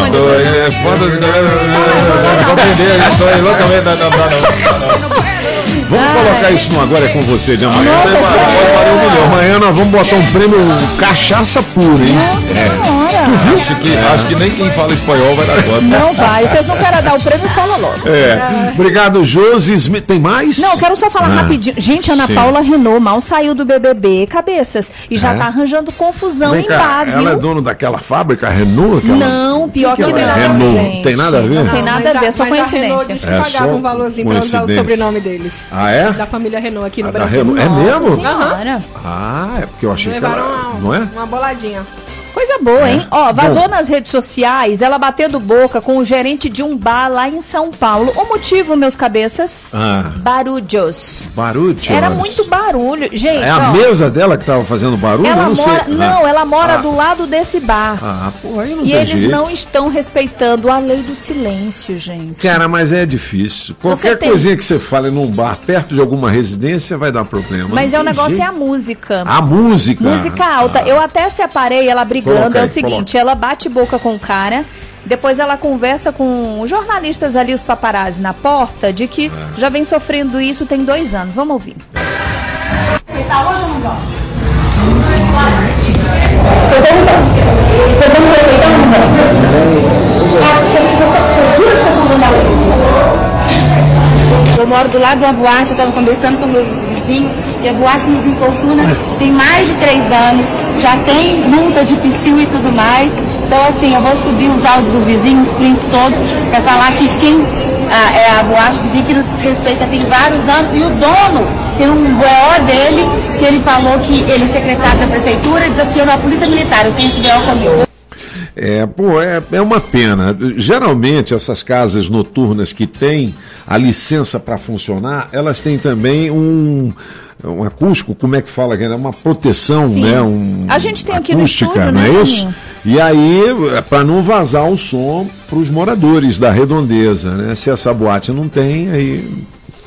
Vamos colocar isso no Agora é com você de amanhã. Amanhã nós vamos botar um prêmio cachaça pura, hein? Acho que nem quem fala espanhol vai dar conta. Não vai. Vocês não querem dar o prêmio, fala logo. Obrigado, Josi Smith. Tem mais? Não, quero só falar rapidinho. Gente, Ana Paula Renault mal saiu do BBB, cabeças, e já tá arranjando confusão em bar, viu? Ela é dono daquela fábrica Renault? Não, pior que não, Renault, gente. tem nada a ver? Não tem nada a ver, só coincidência. A Renault disse que pagava um valorzinho pra usar o sobrenome deles. Ah, é? Da família Renault aqui no Brasil. Renault. É mesmo? Senhora. É porque eu achei levaram que ela... Não é? Uma boladinha. coisa boa, hein? Ó, vazou nas redes sociais, ela batendo boca com o gerente de um bar lá em São Paulo. O motivo, meus cabeças? Barulhos. Barulhos? Era muito barulho. Gente, é a mesa dela que tava fazendo barulho? Ela não mora, sei. não, ela mora do lado desse bar. Pô, aí não e tem eles jeito. não estão respeitando a lei do silêncio, gente. Cara, mas é difícil. Qualquer coisinha que você fale num bar perto de alguma residência vai dar problema. Mas o negócio é a música. A música? Música alta. Eu até separei ela brigando. Coloca É o aí, seguinte, ela bate boca com o cara, depois ela conversa com os jornalistas ali, os paparazzi na porta, de que já vem sofrendo isso tem 2 anos. Vamos ouvir. Você tá hoje ou não vai? Eu moro do lado de uma boate, eu estava conversando com meu vizinho, e a boate nos importuna tem mais de 3 anos, já tem multa de psil e tudo mais. Então assim, eu vou subir os áudios do vizinho, os prints todos, para falar que quem é a boate vizinha que nos respeita tem vários anos, e o dono tem um BO dele, que ele falou que ele é secretário da prefeitura, desafiando a polícia militar. Eu tenho esse BO comigo. É uma pena. Geralmente essas casas noturnas que têm a licença para funcionar, elas têm também um acústico, como é que fala? Uma proteção, Sim. né? A gente tem aqui acústica, no estúdio, não né? é isso? E aí, para não vazar o som para os moradores da redondeza, né? Se essa boate não tem, aí...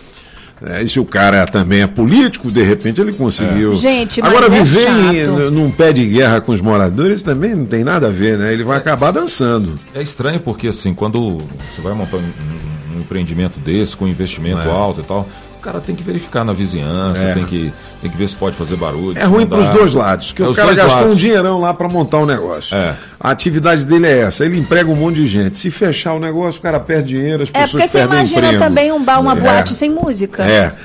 E se o cara também é político, de repente ele conseguiu. Gente, mas agora, é viver chato. num pé de guerra com os moradores também não tem nada a ver, né? Ele vai acabar dançando. É estranho porque, assim, quando você vai montar um empreendimento desse, com investimento alto e tal, o cara tem que verificar na vizinhança, tem que ver se pode fazer barulho. É ruim para os dois lados, porque o cara gastou um dinheirão lá para montar um negócio. A atividade dele é essa, ele emprega um monte de gente. Se fechar o negócio, o cara perde dinheiro, as pessoas porque você perdem imagina emprego. também um bar, uma boate sem música.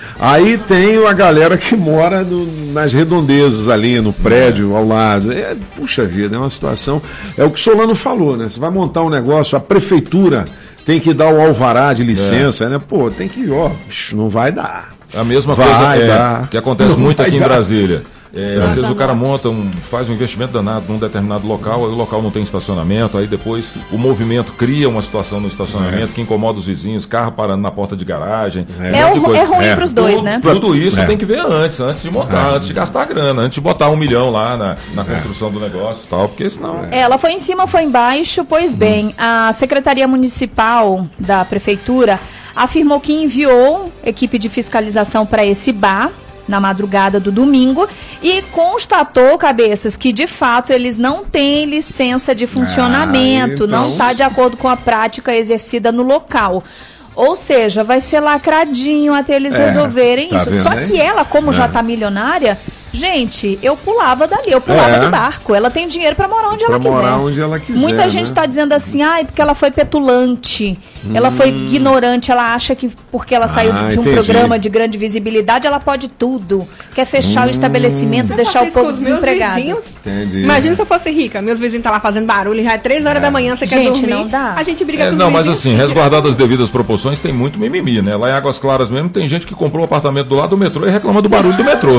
Aí tem a galera que mora nas redondezas ali, no prédio ao lado. Puxa vida, é uma situação. É o que o Solano falou, né? Você vai montar um negócio, a prefeitura tem que dar o alvará de licença, né? Pô, tem que, não vai dar. A mesma coisa que acontece muito aqui em Brasília. Às vezes o cara faz um investimento danado num determinado local, aí o local não tem estacionamento, aí depois o movimento cria uma situação no estacionamento que incomoda os vizinhos, carro parando na porta de garagem. É ruim para os dois, né? Tudo isso tem que ver antes de montar, antes de gastar grana, antes de botar 1 milhão lá na construção do negócio e tal, porque senão... Ela foi em cima, foi embaixo, pois bem, a Secretaria Municipal da Prefeitura afirmou que enviou equipe de fiscalização para esse bar na madrugada do domingo e constatou, cabeças, que de fato eles não têm licença de funcionamento, não está de acordo com a prática exercida no local. Ou seja, vai ser lacradinho até eles resolverem isso. Vendo, só que ela, como já está milionária, gente, eu pulava dali, eu pulava do barco. Ela tem dinheiro para morar onde ela quiser. Muita gente está dizendo assim, porque ela foi petulante, ela foi ignorante, ela acha que porque ela saiu de um programa de grande visibilidade, ela pode tudo. Quer fechar o estabelecimento e deixar o povo desempregado. Imagina se eu fosse rica, meus vizinhos estão lá fazendo barulho, já é 3 horas da manhã, você quer dormir. Não dá. A gente briga com os Não, vizinhos. mas assim, resguardado as devidas proporções, tem muito mimimi, né? Lá em Águas Claras mesmo tem gente que comprou um apartamento do lado do metrô e reclama do barulho do metrô.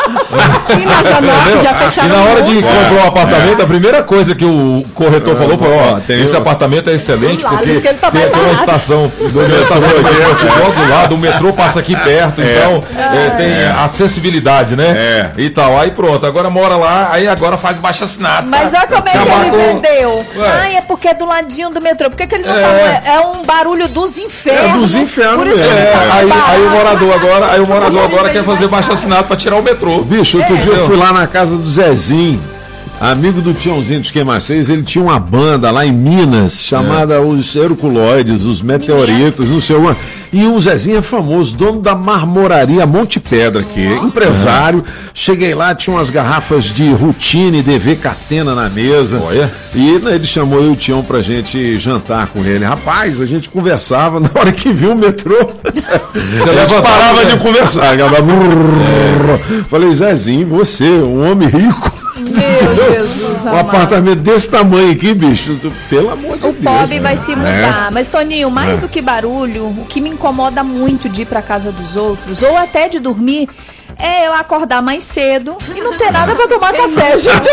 E na Zona Norte já fecharam. E na hora de comprar o apartamento, a primeira coisa que o corretor falou foi, esse apartamento é excelente, porque tem uma estação logo do lado, o metrô passa aqui perto, então tem acessibilidade, né? E tal, aí pronto, agora mora lá, aí agora faz baixo-assinado. Mas olha como é que ele vendeu. É porque é do ladinho do metrô. Por que ele não falou? É um barulho dos infernos. Dos infernos por isso mesmo. Aí o morador agora quer fazer baixo-assinado pra tirar o metrô. Bicho, outro dia eu fui lá na casa do Zezinho, amigo do Tiãozinho dos Queimaceiros. Ele tinha uma banda lá em Minas chamada os Herculoides, os Meteoritos, não sei o. E o Zezinho é famoso, dono da marmoraria Monte Pedra aqui, empresário. Cheguei lá, tinha umas garrafas de Routine, DV Catena na mesa. E ele chamou eu e o Tião pra gente jantar com ele. Rapaz, a gente conversava, na hora que viu o metrô, a gente parava de conversar. Falei, Zezinho, você, um homem rico. Meu Jesus, um apartamento desse tamanho aqui, bicho, pelo amor de Deus. O pobre vai se mudar. Mas, Toninho, mais do que barulho, o que me incomoda muito de ir pra casa dos outros, ou até de dormir, é eu acordar mais cedo e não ter nada pra tomar café, gente.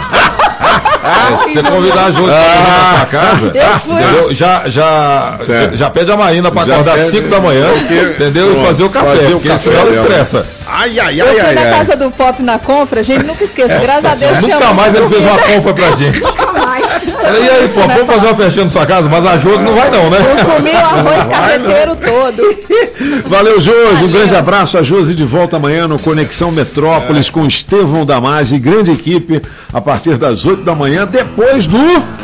Se você convidar a Josi pra ir na sua casa, entendeu? Já pede a Marina pra acordar às 5 da manhã, entendeu? E fazer o café, porque senão ela estressa. Eu fui na casa do Pop na Confra, gente, nunca esqueço, graças a Deus. Nunca mais ele fez uma compra pra gente. Nunca mais. E aí, Pop, vamos fazer uma festinha na sua casa, mas a Josi não vai não, né? Eu comi o arroz carreteiro todo. Valeu, Josi, um grande abraço. A Josi de volta amanhã no Conexão Metrópolis com Estevão Damasio, grande equipe, a partir das 8 da manhã, depois do...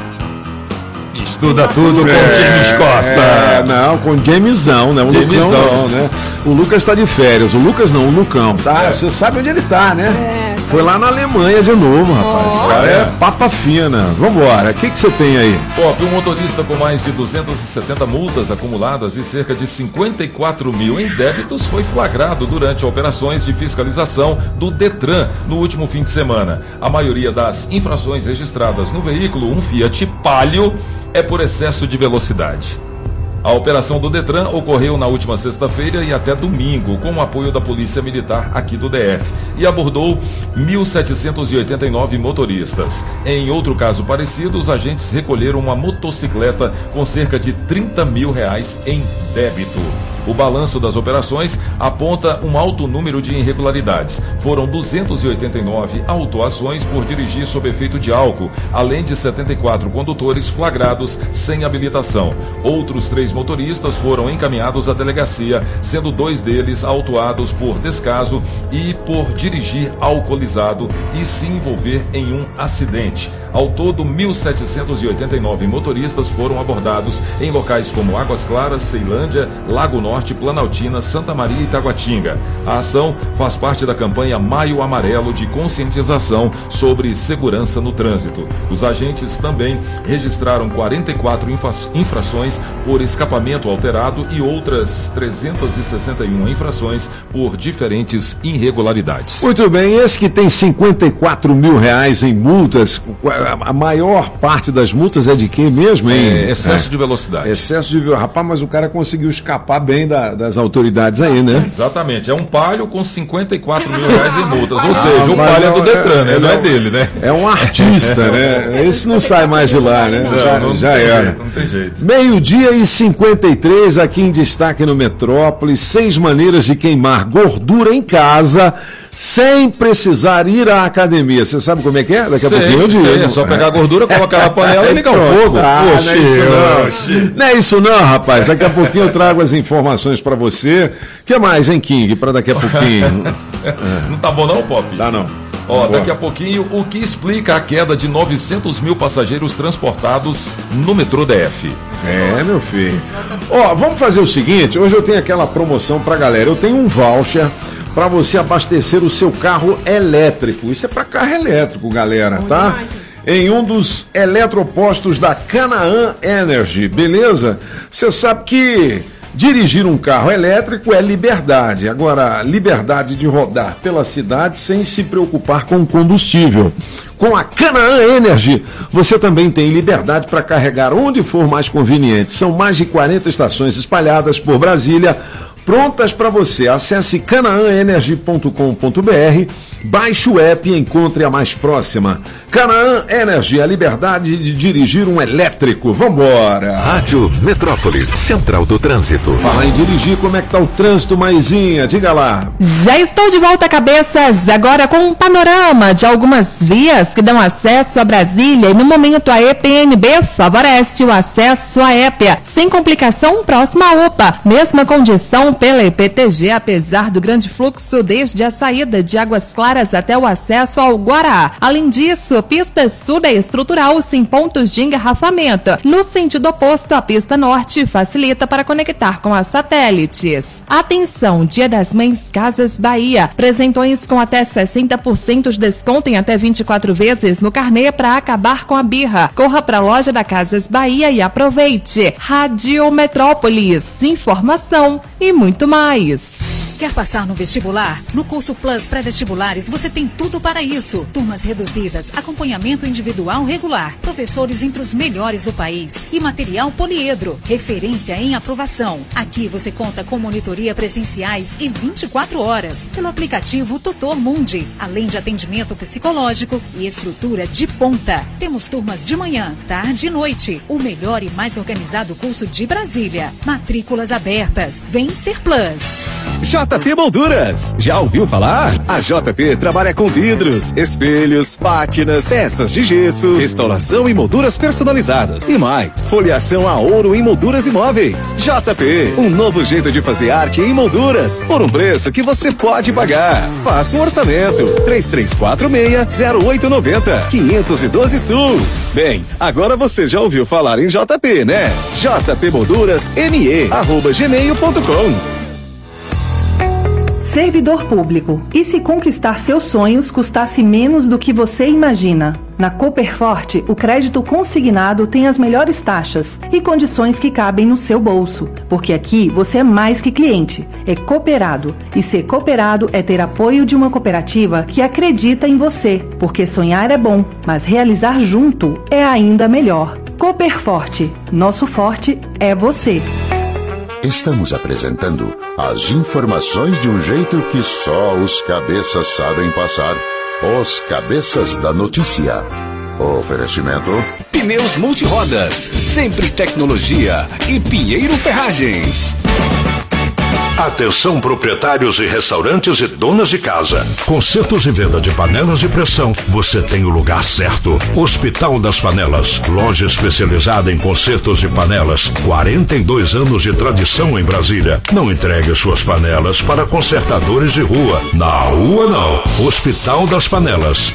Estuda tudo com James Costa. Não, com Jamesão, né? O Lucão não, né? O Lucas está de férias. O Lucas não, o Lucão, tá? Você sabe onde ele tá, né? Foi lá na Alemanha de novo, rapaz. O cara é papa fina. Vambora. O que você tem aí? Pop, um motorista com mais de 270 multas acumuladas e cerca de 54 mil em débitos foi flagrado durante operações de fiscalização do Detran no último fim de semana. A maioria das infrações registradas no veículo, um Fiat Palio, é por excesso de velocidade. A operação do Detran ocorreu na última sexta-feira e até domingo, com o apoio da Polícia Militar aqui do DF, e abordou 1.789 motoristas. Em outro caso parecido, os agentes recolheram uma motocicleta com cerca de R$30 mil em débito. O balanço das operações aponta um alto número de irregularidades. Foram 289 autuações por dirigir sob efeito de álcool, além de 74 condutores flagrados sem habilitação. Outros 3 motoristas foram encaminhados à delegacia, sendo 2 deles autuados por descaso e por dirigir alcoolizado e se envolver em um acidente. Ao todo, 1.789 motoristas foram abordados em locais como Águas Claras, Ceilândia, Lago Norte, Planaltina, Santa Maria e Taguatinga. A ação faz parte da campanha Maio Amarelo de conscientização sobre segurança no trânsito. Os agentes também registraram 44 infrações por escapamento alterado e outras 361 infrações por diferentes irregularidades. Muito bem, esse que tem 54 mil reais em multas, a maior parte das multas é de quem mesmo, hein? Excesso de velocidade. Excesso de velocidade. Rapaz, mas o cara conseguiu escapar bem das autoridades aí, né? Exatamente. É um Palio com 54 mil em multas. Ou seja, o Palio é do Detran, né? Não é dele, né? É um artista, né? Esse não sai mais de lá, né? Já era. Não tem jeito. 12h53, aqui em destaque no Metrópolis. 6 maneiras de queimar gordura em casa sem precisar ir à academia. Você sabe como é que é? Daqui a pouquinho eu digo. É só pegar a gordura, colocar na panela e ligar o fogo. Não é isso não, rapaz. Daqui a pouquinho eu trago as informações pra você. O que mais, hein, King? Pra daqui a pouquinho. Não tá bom não, Pop? Tá não. Ó, daqui a pouquinho, o que explica a queda de 900 mil passageiros transportados no metrô DF? É, meu filho. Ó, vamos fazer o seguinte, hoje eu tenho aquela promoção pra galera. Eu tenho um voucher para você abastecer o seu carro elétrico. Isso é para carro elétrico, galera, tá? Em um dos eletropostos da Canaã Energy, beleza? Você sabe que dirigir um carro elétrico é liberdade. Agora, liberdade de rodar pela cidade sem se preocupar com o combustível. Com a Canaã Energy, você também tem liberdade para carregar onde for mais conveniente. São mais de 40 estações espalhadas por Brasília, prontas para você. Acesse canaãenergy.com.br, baixe o app e encontre a mais próxima. Canaã Energy, a liberdade de dirigir um elétrico. Vambora! Rádio Metrópolis, Central do Trânsito. Fala em dirigir, como é que tá o trânsito, Maisinha? Diga lá. Já estou de volta, cabeças, agora com um panorama de algumas vias que dão acesso a Brasília e no momento a EPNB favorece o acesso à Épia, sem complicação próxima à UPA. Mesma condição pela EPTG, apesar do grande fluxo desde a saída de Águas Claras até o acesso ao Guará. Além disso, pista sul é estrutural sem pontos de engarrafamento. No sentido oposto, a pista norte facilita para conectar com as satélites. Atenção, Dia das Mães Casas Bahia. Presentões com até 60% de desconto em até 24 vezes no carnê para acabar com a birra. Corra para a loja da Casas Bahia e aproveite. Rádio Metrópolis, informação e muito mais. Quer passar no vestibular? No curso Plus Pré-Vestibulares você tem tudo para isso. Turmas reduzidas, acompanhamento individual regular, professores entre os melhores do país e material poliedro, referência em aprovação. Aqui você conta com monitoria presenciais e 24 horas pelo aplicativo Tutor Mundi, além de atendimento psicológico e estrutura de ponta. Temos turmas de manhã, tarde e noite. O melhor e mais organizado curso de Brasília. Matrículas abertas. Vem ser Plus. JP Molduras. Já ouviu falar? A JP trabalha com vidros, espelhos, pátinas, peças de gesso, restauração e molduras personalizadas. E mais, folheação a ouro em molduras imóveis. JP, um novo jeito de fazer arte em molduras por um preço que você pode pagar. Faça um orçamento. 3346-0890, 512 Sul. Bem, agora você já ouviu falar em JP, né? JP Molduras me@gmail.com. Servidor público. E se conquistar seus sonhos custasse menos do que você imagina? Na Cooperforte, o crédito consignado tem as melhores taxas e condições que cabem no seu bolso. Porque aqui você é mais que cliente, é cooperado. E ser cooperado é ter apoio de uma cooperativa que acredita em você. Porque sonhar é bom, mas realizar junto é ainda melhor. Cooperforte. Nosso forte é você. Estamos apresentando as informações de um jeito que só os cabeças sabem passar. Os Cabeças da Notícia. Oferecimento: Pneus Multirodas, sempre tecnologia e Pinheiro Ferragens. Atenção proprietários de restaurantes e donas de casa. Consertos e venda de panelas de pressão. Você tem o lugar certo. Hospital das Panelas. Loja especializada em consertos de panelas. 42 anos de tradição em Brasília. Não entregue suas panelas para consertadores de rua. Na rua não. Hospital das Panelas.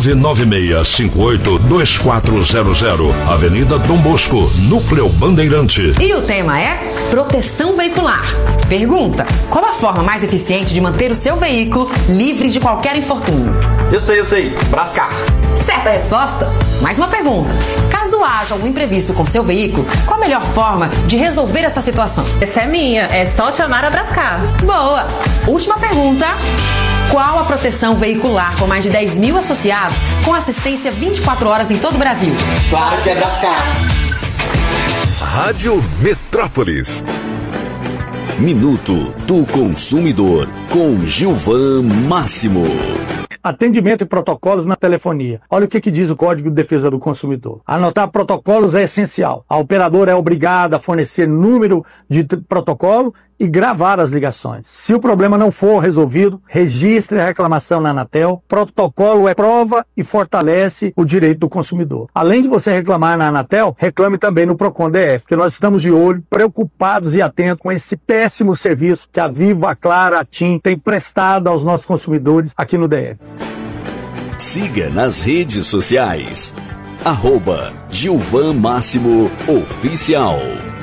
996582400. Avenida Dom Bosco, Núcleo Bandeirante. E o tema é proteção veicular. Pergunta: qual a forma mais eficiente de manter o seu veículo livre de qualquer infortúnio? Eu sei. Brascar. Certa resposta. Mais uma pergunta: caso haja algum imprevisto com seu veículo, qual a melhor forma de resolver essa situação? Essa é minha, é só chamar a Brascar. Boa. Última pergunta: qual a proteção veicular com mais de 10 mil associados com assistência 24 horas em todo o Brasil? Claro que é Brascar. Rádio Metrópolis. Minuto do Consumidor, com Gilvan Máximo. Atendimento e protocolos na telefonia. Olha o que diz o Código de Defesa do Consumidor. Anotar protocolos é essencial. A operadora é obrigada a fornecer número de protocolo e gravar as ligações. Se o problema não for resolvido, registre a reclamação na Anatel. Protocolo é prova e fortalece o direito do consumidor. Além de você reclamar na Anatel, reclame também no Procon DF, porque nós estamos de olho, preocupados e atentos com esse péssimo serviço que a Vivo, a Clara, a TIM tem prestado aos nossos consumidores aqui no DF. Siga nas redes sociais. @Gilvan Máximo Oficial.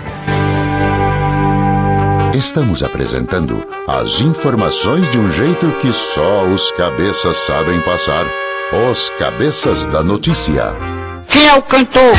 Estamos apresentando as informações de um jeito que só os cabeças sabem passar. Os Cabeças da Notícia. Quem é o cantor?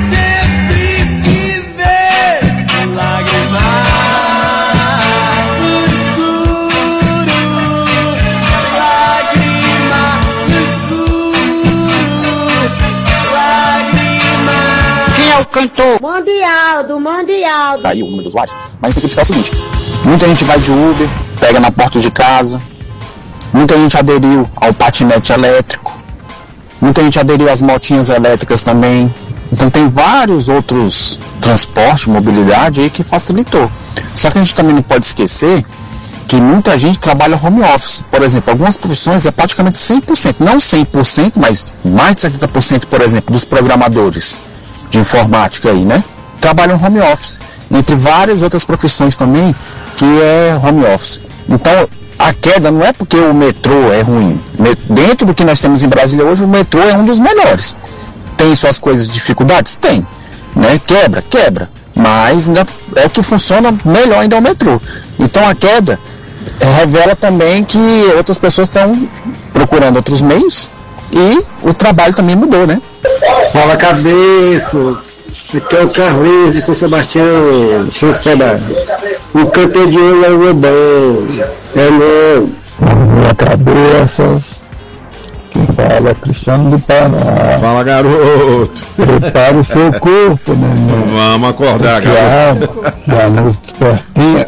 Cantor. Mundial. Daí o número dos usuários. Mas a gente tem que explicar o seguinte: muita gente vai de Uber, pega na porta de casa, muita gente aderiu ao patinete elétrico, muita gente aderiu às motinhas elétricas também. Então tem vários outros transportes, mobilidade aí que facilitou. Só que a gente também não pode esquecer que muita gente trabalha home office. Por exemplo, algumas profissões é praticamente 100%, não 100%, mas mais de 70%, por exemplo, dos programadores de informática aí, né? Trabalham home office, entre várias outras profissões também, que é home office. Então, a queda não é porque o metrô é ruim. Dentro do que nós temos em Brasília hoje, o metrô é um dos melhores. Tem suas coisas, dificuldades? Tem, né? Quebra. Mas ainda é o que funciona melhor ainda é o metrô. Então, a queda revela também que outras pessoas estão procurando outros meios e o trabalho também mudou, né? Fala, cabeças! Aqui é o Carlinhos de São Sebastião, sociedade. O cantor de hoje é o Lobão. Hello, minha cabeças. Quem fala é Cristiano do Paraná. Fala, garoto. Prepara o seu corpo, meu irmão. Vamos acordar, garoto. Já nos pertinhos.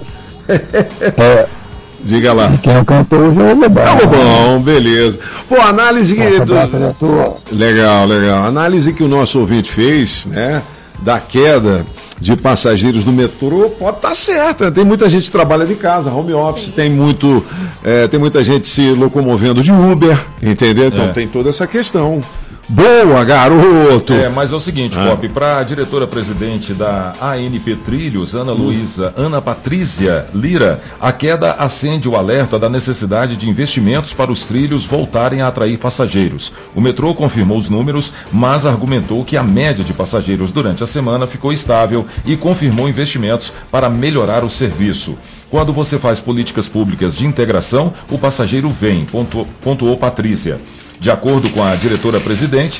Diga lá. Quem é o cantor hoje é o Lobão. Tá bom, beleza. Pô, análise que... Legal. Análise que o nosso ouvinte fez, né? Da queda de passageiros do metrô, pode estar certa. Tem muita gente que trabalha de casa, home office, tem muita gente se locomovendo de Uber, entendeu? Então tem toda essa questão. Boa, garoto! Mas é o seguinte, Pop, para a diretora-presidente da ANP Trilhos, Ana Patrícia Lira, a queda acende o alerta da necessidade de investimentos para os trilhos voltarem a atrair passageiros. O metrô confirmou os números, mas argumentou que a média de passageiros durante a semana ficou estável e confirmou investimentos para melhorar o serviço. Quando você faz políticas públicas de integração, o passageiro vem, pontuou Patrícia. De acordo com a diretora-presidente,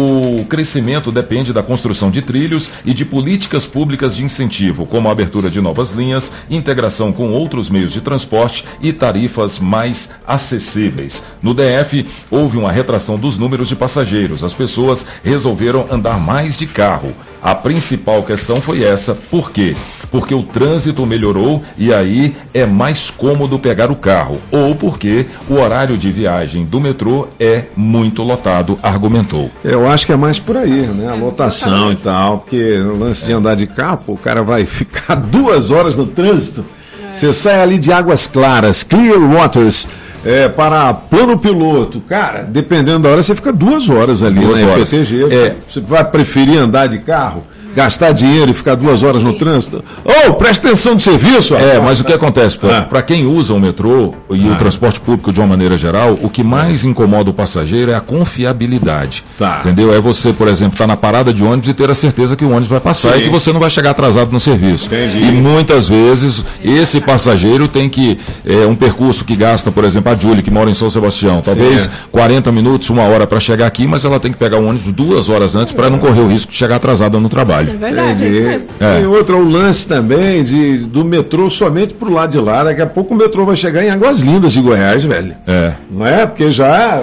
o crescimento depende da construção de trilhos e de políticas públicas de incentivo, como a abertura de novas linhas, integração com outros meios de transporte e tarifas mais acessíveis. No DF, houve uma retração dos números de passageiros. As pessoas resolveram andar mais de carro. A principal questão foi essa. Por quê? Porque o trânsito melhorou e aí é mais cômodo pegar o carro, ou porque o horário de viagem do metrô é muito lotado, argumentou. Eu acho que é mais por aí, né? A lotação e tal, porque no lance de andar de carro, o cara vai ficar 2 horas no trânsito. Você sai ali de Águas Claras, Clear Waters, para plano piloto, cara, dependendo da hora, você fica 2 horas ali na PTG. Você vai preferir andar de carro? Gastar dinheiro e ficar 2 horas no trânsito? Presta atenção no serviço. Mas o que acontece, para quem usa o metrô e o transporte público de uma maneira geral, o que mais incomoda o passageiro é a confiabilidade. Entendeu? É você, por exemplo, estar na parada de ônibus e ter a certeza que o ônibus vai passar e que você não vai chegar atrasado no serviço. Entendi. E muitas vezes esse passageiro tem que, um percurso que gasta, por exemplo, a Júlia, que mora em São Sebastião, talvez 40 minutos, 1 hora para chegar aqui, mas ela tem que pegar o ônibus 2 horas antes para não correr o risco de chegar atrasada no trabalho. É verdade, Tem outro lance também do metrô somente pro lado de lá. Daqui a pouco o metrô vai chegar em Águas Lindas de Goiás, velho. Não é? Porque já,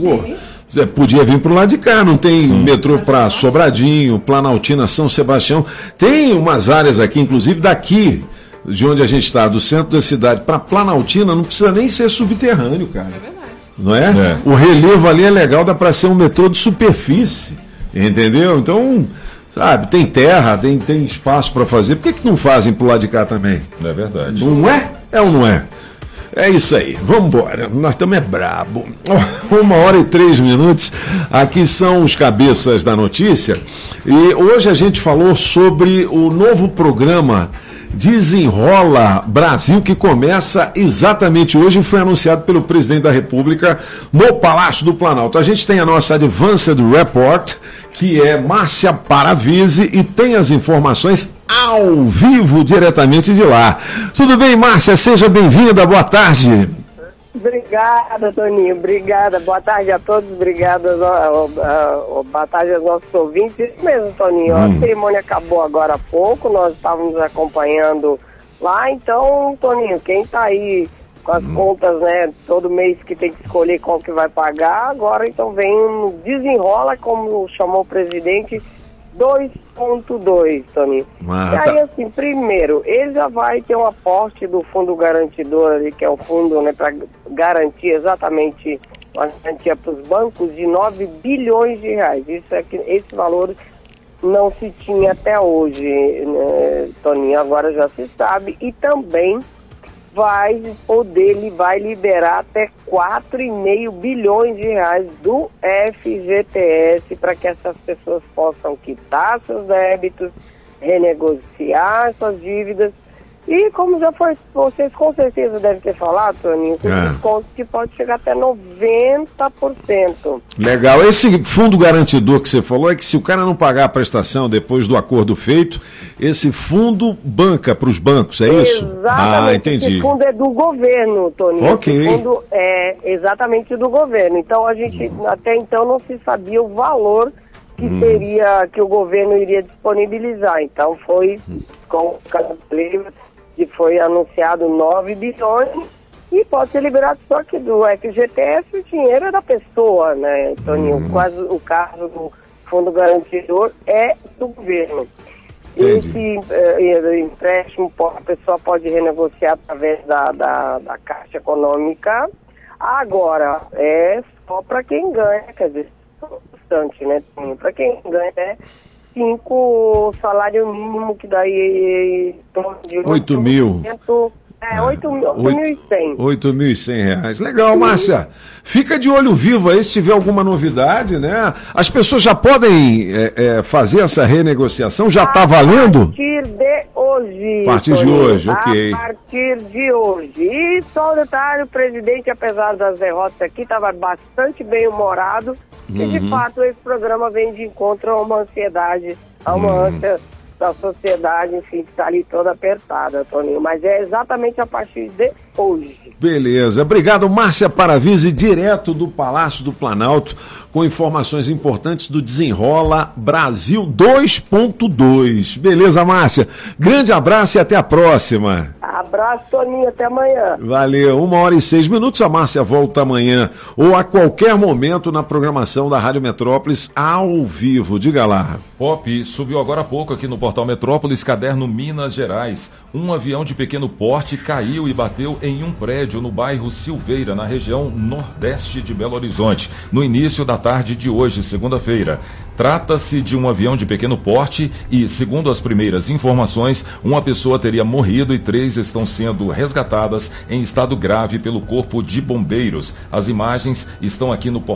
podia vir pro lado de cá. Não tem metrô para Sobradinho, Planaltina, São Sebastião. Tem umas áreas aqui, inclusive daqui, de onde a gente está, do centro da cidade para Planaltina, não precisa nem ser subterrâneo, cara. É verdade. Não é? O relevo ali é legal, dá para ser um metrô de superfície. Entendeu? Então, sabe, tem terra, tem espaço para fazer. Por que não fazem pro lado de cá também? É verdade. Não é? É ou não é? É isso aí, vamos embora. Nós estamos brabo. 1h03. Aqui são os cabeças da notícia. E hoje a gente falou sobre o novo programa Desenrola Brasil, que começa exatamente hoje e foi anunciado pelo presidente da República no Palácio do Planalto. A gente tem a nossa Advanced Report, que é Márcia Paravise, e tem as informações ao vivo diretamente de lá. Tudo bem, Márcia? Seja bem-vinda, boa tarde. Obrigada, Toninho, obrigada. Boa tarde a todos, obrigada. Boa tarde aos nossos ouvintes. Isso mesmo, Toninho. A cerimônia acabou agora há pouco, nós estávamos acompanhando lá. Então, Toninho, quem está aí com as contas, né, todo mês que tem que escolher qual que vai pagar, agora então vem um desenrola, como chamou o presidente, 2.2, Toninho. E aí, assim, primeiro, ele já vai ter um aporte do fundo garantidor ali, que é o fundo, né, para garantir exatamente uma garantia para os bancos de 9 bilhões de reais. Esse valor não se tinha até hoje, né, Toninho, agora já se sabe. E também vai liberar até 4,5 bilhões de reais do FGTS para que essas pessoas possam quitar seus débitos, renegociar suas dívidas. E como já foi, vocês com certeza devem ter falado, Toninho, com desconto que pode chegar até 90%. Legal. Esse fundo garantidor que você falou é que se o cara não pagar a prestação depois do acordo feito, esse fundo banca para os bancos, é isso? Exatamente. Entendi. Esse fundo é do governo, Toninho. Ok. Esse fundo é exatamente do governo. Então a gente, até então, não se sabia o valor que seria, que o governo iria disponibilizar. Então foi com o que foi anunciado 9 bilhões E pode ser liberado só que do FGTS o dinheiro é da pessoa, né, Toninho? O caso do Fundo Garantidor é do governo. Esse empréstimo a pessoa pode renegociar através da Caixa Econômica. Agora, é só para quem ganha, quer dizer, bastante, né? Para quem ganha 5 salário mínimo, que daí de 8 mil. 8.100. 8.100 reais. Legal, Márcia. Fica de olho vivo aí se tiver alguma novidade, né? As pessoas já podem fazer essa renegociação? Já está valendo? A partir de hoje. A partir de hoje, ok. A partir de hoje. E só um detalhe, o presidente, apesar das derrotas aqui, estava bastante bem-humorado. E, de fato, esse programa vem de encontro a uma ansiedade, a uma ânsia da sociedade, enfim, que está ali toda apertada, Toninho. Mas é exatamente a partir de hoje. Beleza. Obrigado, Márcia Paravise, direto do Palácio do Planalto, com informações importantes do Desenrola Brasil 2.2. Beleza, Márcia? Grande abraço e até a próxima. Abraço, Toninho. Até amanhã. Valeu. 1h06. A Márcia volta amanhã ou a qualquer momento na programação da Rádio Metrópolis ao vivo. Diga lá. Pop, subiu agora há pouco aqui no Portal Metrópolis, caderno Minas Gerais. Um avião de pequeno porte caiu e bateu em um prédio no bairro Silveira, na região nordeste de Belo Horizonte, no início da tarde de hoje, segunda-feira. Trata-se de um avião de pequeno porte e, segundo as primeiras informações, uma pessoa teria morrido e 3 estão sendo resgatadas em estado grave pelo Corpo de Bombeiros. As imagens estão aqui no portal